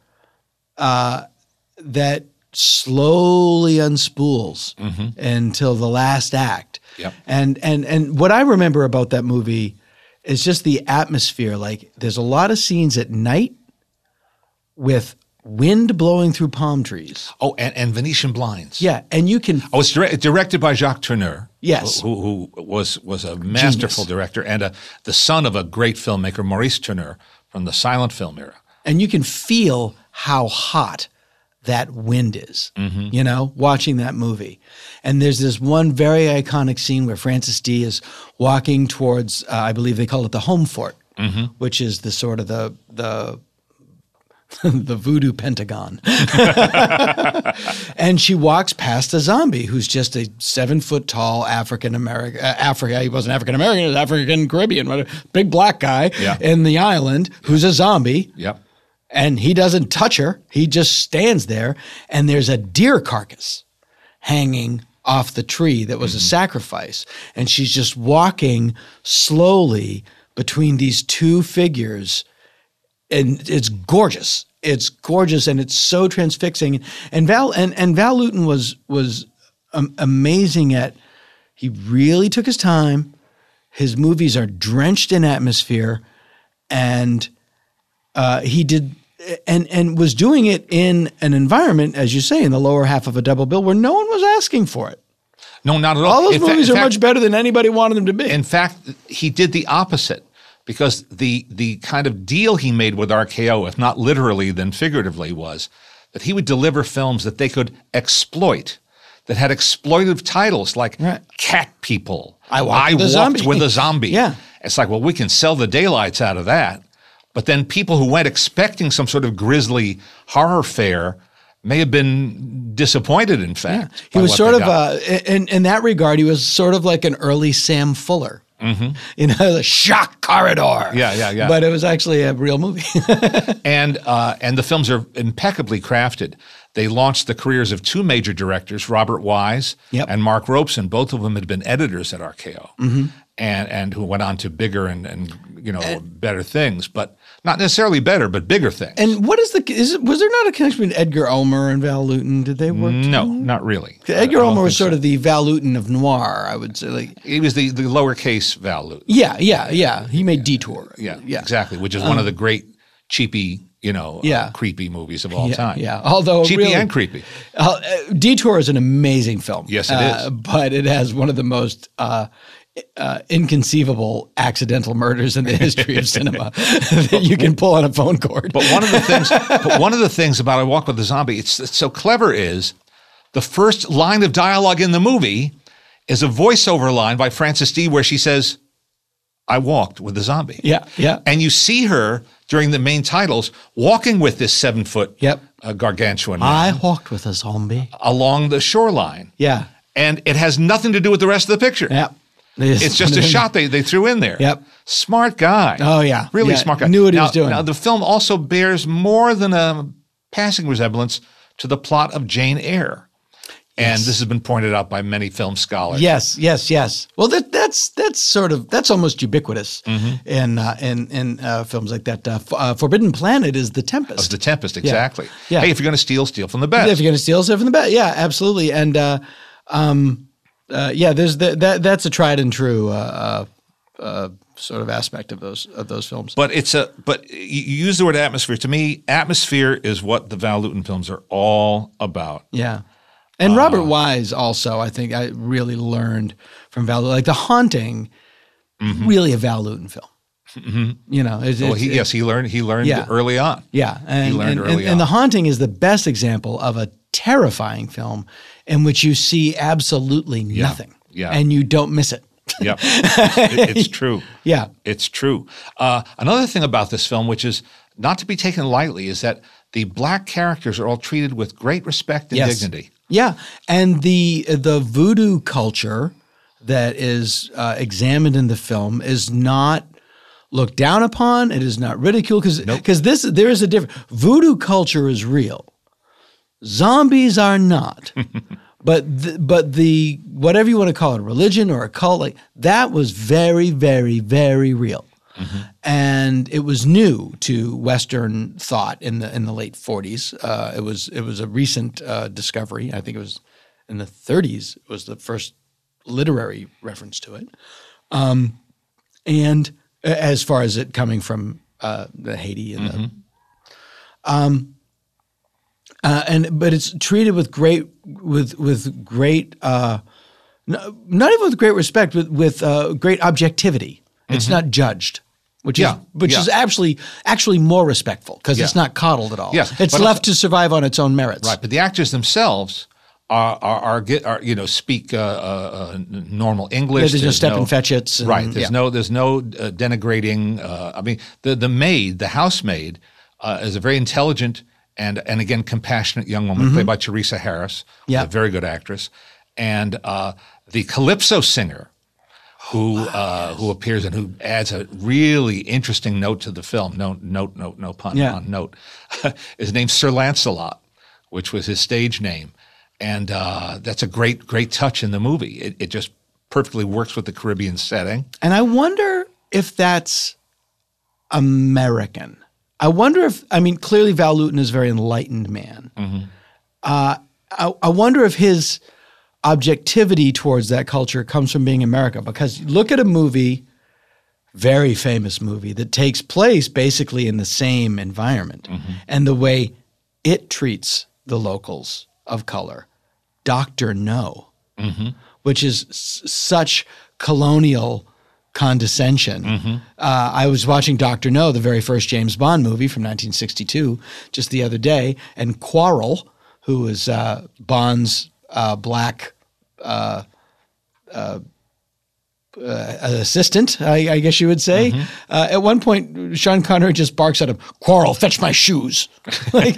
that slowly unspools until the last act. Yep. And what I remember about that movie is just the atmosphere. Like, there's a lot of scenes at night with wind blowing through palm trees. Oh, and Venetian blinds. Yeah, and you can. Oh, it's directed by Jacques Tourneur. Yes, who was a masterful director and the son of a great filmmaker, Maurice Tourneur, from the silent film era. And you can feel how hot that wind is, watching that movie. And there's this one very iconic scene where Frances Dee is walking towards, I believe they call it the home fort, which is the sort of the the voodoo Pentagon. And she walks past a zombie who's just a 7-foot tall African-American, he wasn't African-American, he was African-Caribbean, big black guy in the island who's a zombie. Yep. And he doesn't touch her. He just stands there, and there's a deer carcass hanging off the tree that was a sacrifice. And she's just walking slowly between these two figures, and it's gorgeous. It's gorgeous, and it's so transfixing. And Val Lewton was amazing at. He really took his time. His movies are drenched in atmosphere, and he did. And was doing it in an environment, as you say, in the lower half of a double bill where no one was asking for it. No, not at all. All those movies are much better than anybody wanted them to be. In fact, he did the opposite, because the kind of deal he made with RKO, if not literally then figuratively, was that he would deliver films that they could exploit, that had exploitive titles like Cat People. I walked with a zombie. Yeah. It's like, well, we can sell the daylights out of that. But then people who went expecting some sort of grisly horror fare may have been disappointed, in fact. Yeah. He was sort of, in that regard, he was sort of like an early Sam Fuller. The shock corridor. Yeah. But it was actually a real movie. And the films are impeccably crafted. They launched the careers of two major directors, Robert Wise and Mark Robeson. Both of them had been editors at RKO, and who went on to bigger and better things, but not necessarily better, but bigger things. And what was there not a connection between Edgar Ulmer and Val Lewton? Did they work together? No, not really. Edgar Ulmer was sort of the Val Lewton of noir, I would say. Like, he was the lowercase Val Lewton. Yeah. He made Detour. Yeah, exactly, which is one of the great cheapy, creepy movies of all time. Yeah, although cheapy and creepy. Detour is an amazing film. Yes, it is. But it has one of the most inconceivable accidental murders in the history of cinema that you can pull on a phone cord. But one of the things about I Walk with the Zombie, it's so clever, is the first line of dialogue in the movie is a voiceover line by Frances Dee where she says, "I walked with the zombie." Yeah. And you see her during the main titles walking with this 7-foot gargantuan man. I walked with a zombie along the shoreline. Yeah. And it has nothing to do with the rest of the picture. Yeah. It's just a shot they threw in there. Yep. Smart guy. Oh, yeah. Really Yeah, smart guy. knew what he was doing. Now, the film also bears more than a passing resemblance to the plot of Jane Eyre. And this has been pointed out by many film scholars. Yes. Well, that's almost ubiquitous in films like that. Forbidden Planet is The Tempest. Of The Tempest, exactly. Yeah. Hey, if you're going to steal from the best. If you're going to steal from the best, yeah, absolutely. And there's that's a tried and true sort of aspect of those films. But you use the word atmosphere. To me, atmosphere is what the Val Lewton films are all about. Yeah. And Robert Wise also, I think I really learned from Val Lewton. Like The Haunting, really a Val Lewton film. Mm-hmm. You know, he learned early on. Yeah, he learned early on. And The Haunting is the best example of a terrifying film in which you see absolutely nothing, and you don't miss it. Yeah, it's true. Yeah, it's true. Another thing about this film, which is not to be taken lightly, is that the black characters are all treated with great respect and dignity. Yeah, and the voodoo culture that is examined in the film is not looked down upon. It is not ridiculed because there is a difference. Voodoo culture is real. Zombies are not. But the whatever you want to call it, religion or a cult, like that was very, very, very real. Mm-hmm. And it was new to Western thought in the late 40s. It was a recent discovery. I think it was in the 30s. It was the first literary reference to it. And as far as it coming from the Haiti and but it's treated with great not even with great respect, with great objectivity. It's not judged. Which is actually more respectful because it's not coddled at all. Yes, it's left to survive on its own merits. Right, but the actors themselves are speak normal English. There's no step and fetch-its. Right. There's no denigrating. I mean, the housemaid, is a very intelligent and again compassionate young woman played by Teresa Harris, a very good actress, and the calypso singer. Who appears and who adds a really interesting note to the film. No pun on note. Is named Sir Lancelot, which was his stage name, and that's a great touch in the movie. It just perfectly works with the Caribbean setting. And I wonder if that's American. I wonder clearly Val Lewton is a very enlightened man. Mm-hmm. I wonder if his objectivity towards that culture comes from being America, because look at a movie, very famous movie, that takes place basically in the same environment and the way it treats the locals of color. Dr. No, which is such colonial condescension. I was watching Dr. No, the very first James Bond movie from 1962, just the other day, and Quarrel, who was Bond's black assistant, I guess you would say. At one point, Sean Connery just barks at him, "Quarrel, fetch my shoes." Like,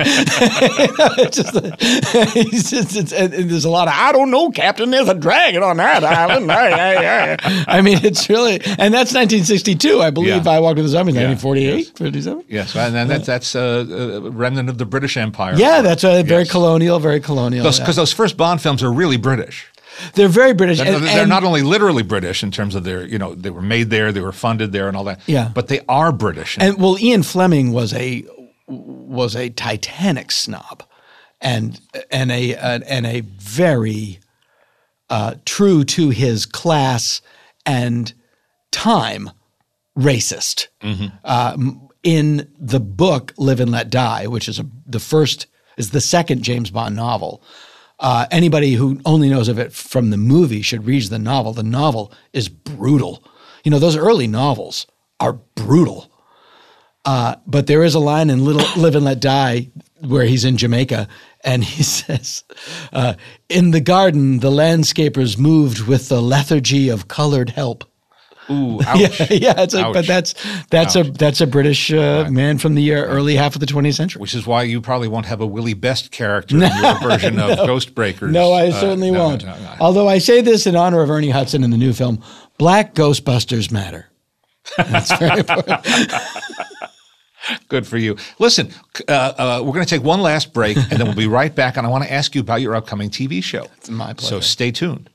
there's a lot of, "I don't know, Captain, there's a dragon on that island." I mean, it's really, and that's 1962. I believe I Walked with the Zombies, 1948, 57. Yes, and then that's a remnant of the British Empire. Yeah, that's very colonial, very colonial. Because those first Bond films are really British. They're very British. They're not only literally British in terms of their, they were made there, they were funded there, and all that. Yeah, but they are British. And Ian Fleming was a Titanic snob, and a very true to his class and time racist. In the book Live and Let Die, which is the second James Bond novel. Anybody who only knows of it from the movie should read the novel. The novel is brutal. Those early novels are brutal. But there is a line in Live and Let Die where he's in Jamaica and he says, "In the garden, the landscapers moved with the lethargy of colored help." Ooh, ouch. But that's a British man from the early half of the 20th century. Which is why you probably won't have a Willie Best character in your version of Ghost Breakers. No, I certainly won't. No. Although I say this in honor of Ernie Hudson in the new film, Black Ghostbusters matter. That's very important. Good for you. Listen, we're going to take one last break, and then we'll be right back. And I want to ask you about your upcoming TV show. It's my pleasure. So stay tuned.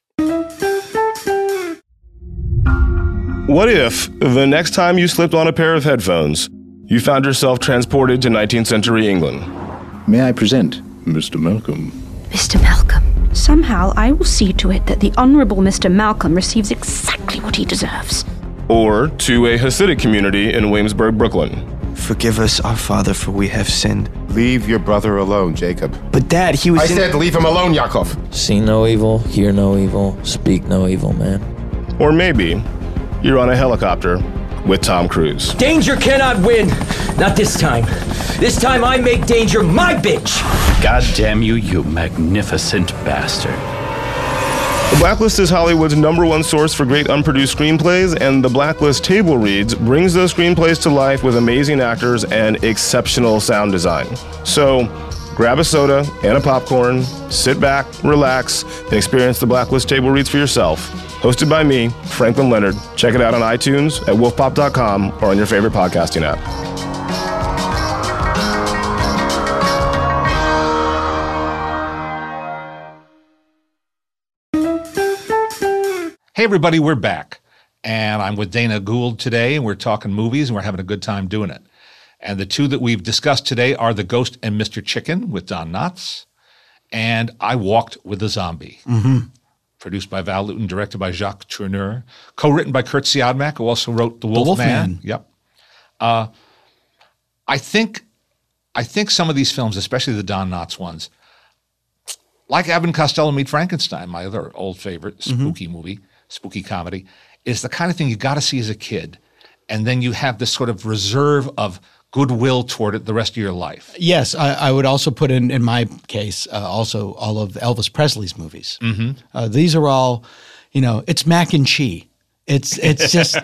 What if, the next time you slipped on a pair of headphones, you found yourself transported to 19th century England? May I present Mr. Malcolm? Mr. Malcolm. Somehow I will see to it that the Honorable Mr. Malcolm receives exactly what he deserves. Or to a Hasidic community in Williamsburg, Brooklyn? Forgive us, our Father, for we have sinned. Leave your brother alone, Jacob. But Dad, he was I said leave him alone, Yaakov. See no evil, hear no evil, speak no evil, man. Or maybe you're on a helicopter with Tom Cruise. Danger cannot win. Not this time. This time I make danger my bitch. God damn you, you magnificent bastard. The Blacklist is Hollywood's #1 source for great unproduced screenplays, and the Blacklist Table Reads brings those screenplays to life with amazing actors and exceptional sound design. So, grab a soda and a popcorn, sit back, relax, and experience the Blacklist Table Reads for yourself. Hosted by me, Franklin Leonard. Check it out on iTunes, at wolfpop.com, or on your favorite podcasting app. Hey, everybody, we're back. And I'm with Dana Gould today, and we're talking movies, and we're having a good time doing it. And the two that we've discussed today are The Ghost and Mr. Chicken with Don Knotts, and I Walked with a Zombie. Produced by Val Lewton, directed by Jacques Tourneur, co-written by Kurt Siodmak, who also wrote The Wolfman. Yep. I think some of these films, especially the Don Knotts ones, like Abbott and Costello Meet Frankenstein, my other old favorite spooky movie, spooky comedy, is the kind of thing you got to see as a kid, and then you have this sort of reserve of goodwill toward it the rest of your life. Yes, I would also put in my case, also all of Elvis Presley's movies. These are all, it's mac and cheese. It's just,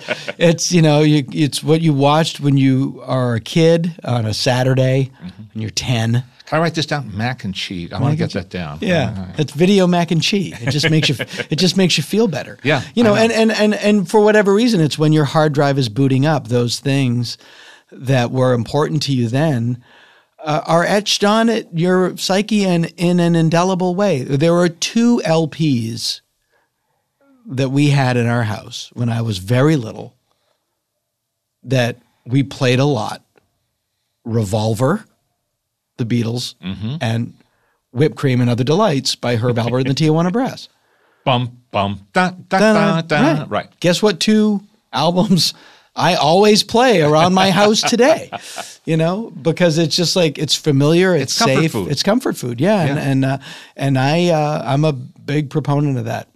it's what you watched when you are a kid on a Saturday when you're 10. Can I write this down? Mac and cheese. I want to get that down. Yeah, it's video mac and cheese. It just makes you feel better. Yeah, and for whatever reason, it's when your hard drive is booting up, those things that were important to you then are etched on your psyche and in an indelible way. There were 2 LPs that we had in our house when I was very little that we played a lot. Revolver, the Beatles, and Whipped Cream and Other Delights by Herb Alpert and the Tijuana Brass. Bum, bum, da, da, da, da. Right. Guess what 2 albums I always play around my house today, because it's just like, it's familiar, it's safe, food. It's comfort food. Yeah. And I'm a big proponent of that.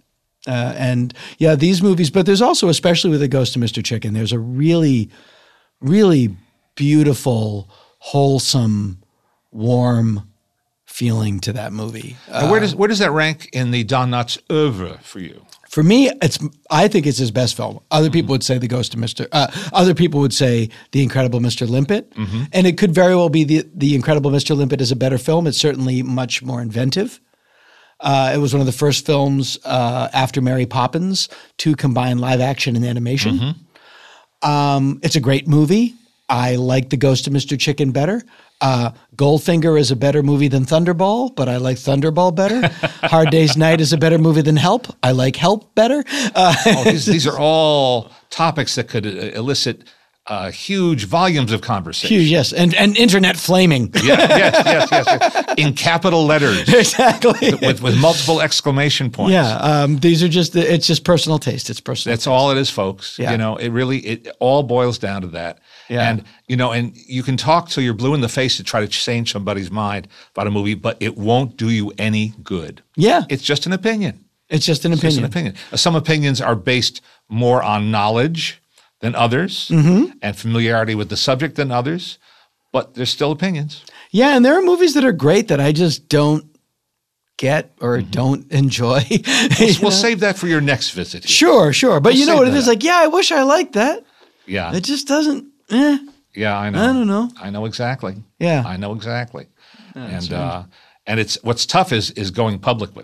These movies, but there's also, especially with The Ghost of Mr. Chicken, there's a really, really beautiful, wholesome, warm feeling to that movie. Where does that rank in the Don Knotts oeuvre for you? For me, I think it's his best film. Other people would say The Ghost of Mr. Other people would say The Incredible Mr. Limpet, and it could very well be The Incredible Mr. Limpet is a better film. It's certainly much more inventive. It was one of the first films after Mary Poppins to combine live action and animation. It's a great movie. I like The Ghost of Mr. Chicken better. Goldfinger is a better movie than Thunderball, but I like Thunderball better. Hard Day's Night is a better movie than Help. I like Help better. These are all topics that could elicit huge volumes of conversation. Huge, yes, and internet flaming. Yes. In capital letters. Exactly. With multiple exclamation points. Yeah, these are it's just personal taste. It's personal That's taste. all it is, folks. Yeah. It all boils down to that. Yeah. And, and you can talk till you're blue in the face to try to change somebody's mind about a movie, but it won't do you any good. Yeah. It's just an opinion. It's just an opinion. Some opinions are based more on knowledge than others and familiarity with the subject than others, but they're still opinions. Yeah, and there are movies that are great that I just don't get or don't enjoy. We'll save that for your next visit. Sure. But you know what it is? Like, I wish I liked that. Yeah. It just doesn't, Yeah, I know. I don't know. I know exactly. Yeah. I know exactly. That's and it's what's tough is going public with it.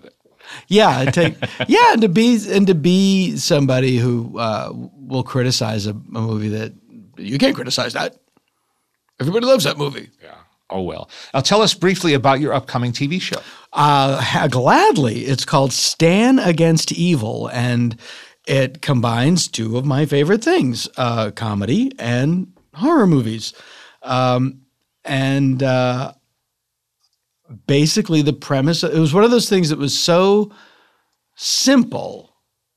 And to be somebody who will criticize a movie that you can't criticize that. Everybody loves that movie. Yeah. Oh, well. Now tell us briefly about your upcoming TV show. Gladly. It's called Stan Against Evil, and it combines two of my favorite things, comedy and horror movies. Basically the premise, it was one of those things that was so simple.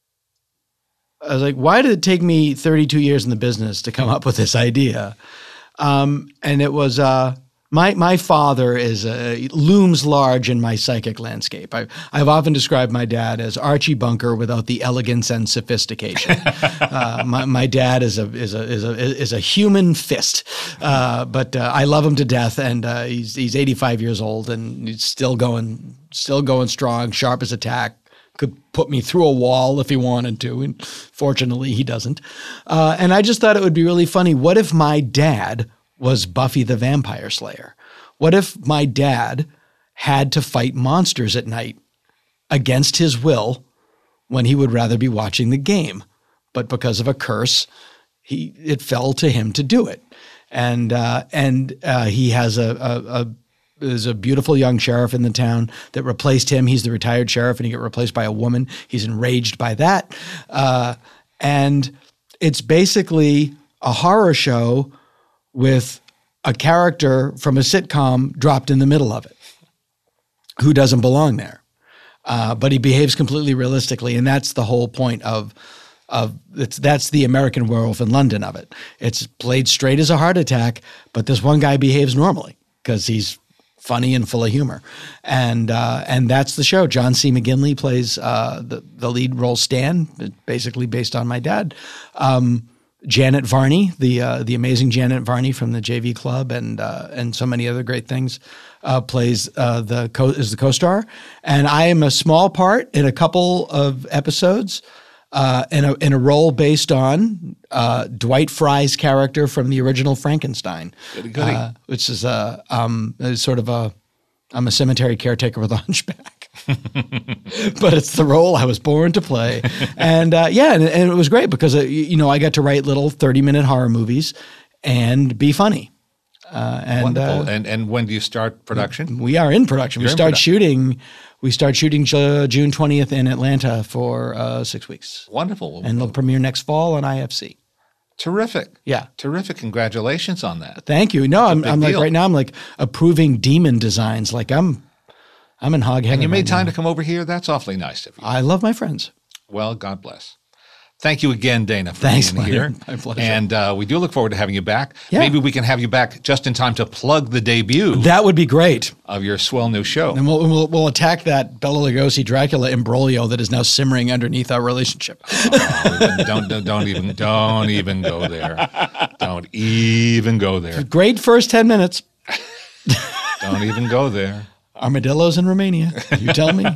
I was like, why did it take me 32 years in the business to come up with this idea? And it was my father looms large in my psychic landscape. I've often described my dad as Archie Bunker without the elegance and sophistication. My dad is a human fist, but I love him to death, and he's 85 years old and he's still going strong, sharp as a tack. Could put me through a wall if he wanted to, and fortunately he doesn't. And I just thought it would be really funny. What if my dad was Buffy the Vampire Slayer? What if my dad had to fight monsters at night against his will when he would rather be watching the game? But because of a curse, it fell to him to do it. And he has there's a beautiful young sheriff in the town that replaced him. He's the retired sheriff, and he got replaced by a woman. He's enraged by that. And it's basically a horror show with a character from a sitcom dropped in the middle of it who doesn't belong there. But he behaves completely realistically, and that's the whole point that's the American Werewolf in London of it. It's played straight as a heart attack, but this one guy behaves normally because he's funny and full of humor. And that's the show. John C. McGinley plays the lead role, Stan, basically based on my dad. Janet Varney, the amazing Janet Varney from the JV Club and so many other great things, plays is the co-star. And I am a small part in a couple of episodes in a role based on Dwight Frye's character from the original Frankenstein, which is I'm a cemetery caretaker with a hunchback, but it's the role I was born to play. And and it was great because I got to write little 30-minute horror movies and be funny. Wonderful. And when do you start production? We are in production. We start shooting June 20th in Atlanta for 6 weeks. Wonderful. And they'll premiere next fall on IFC. Terrific. Yeah. Terrific. Congratulations on that. Thank you. No, I'm like right now I'm like approving demon designs. Like I'm in hog heaven. And you made time to come over here. That's awfully nice of you. I love my friends. Well, God bless. Thank you again, Dana, for being here. My pleasure. And we do look forward to having you back. Yeah. Maybe we can have you back just in time to plug the debut. That would be great. Of your swell new show. And we'll attack that Bela Lugosi Dracula imbroglio that is now simmering underneath our relationship. Don't even go there. Don't even go there. Great first 10 minutes. Don't even go there. Armadillos in Romania. You tell me.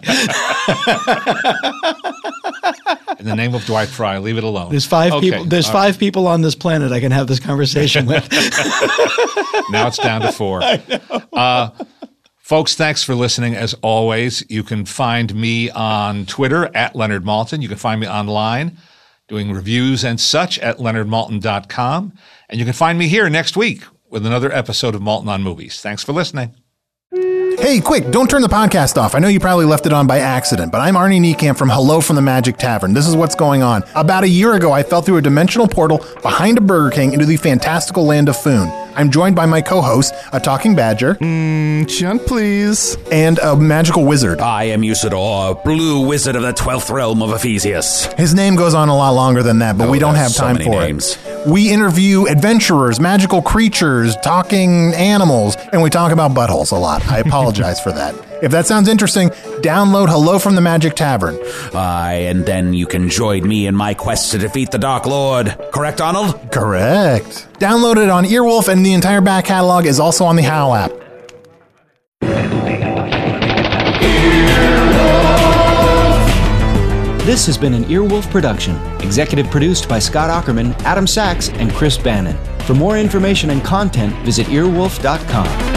In the name of Dwight Frye, leave it alone. There's five people. There's five people on this planet I can have this conversation with. Now it's down to 4. Folks, thanks for listening. As always, you can find me on Twitter at Leonard Maltin. You can find me online doing reviews and such at leonardmaltin.com. And you can find me here next week with another episode of Maltin on Movies. Thanks for listening. Hey, quick, don't turn the podcast off. I know you probably left it on by accident, but I'm Arnie Niekamp from Hello from the Magic Tavern. This is what's going on. About a year ago, I fell through a dimensional portal behind a Burger King into the fantastical land of Foon. I'm joined by my co-host, a talking badger. Chunt, please. And a magical wizard. I am Usador, blue wizard of the 12th realm of Ephesius. His name goes on a lot longer than that, but we don't have time for it. We interview adventurers, magical creatures, talking animals, and we talk about buttholes a lot. I apologize for that. If that sounds interesting, download Hello from the Magic Tavern. And then you can join me in my quest to defeat the Dark Lord. Correct, Arnold? Correct. Download it on Earwolf, and the entire back catalog is also on the Howl app. This has been an Earwolf production, executive produced by Scott Aukerman, Adam Sachs, and Chris Bannon. For more information and content, visit earwolf.com.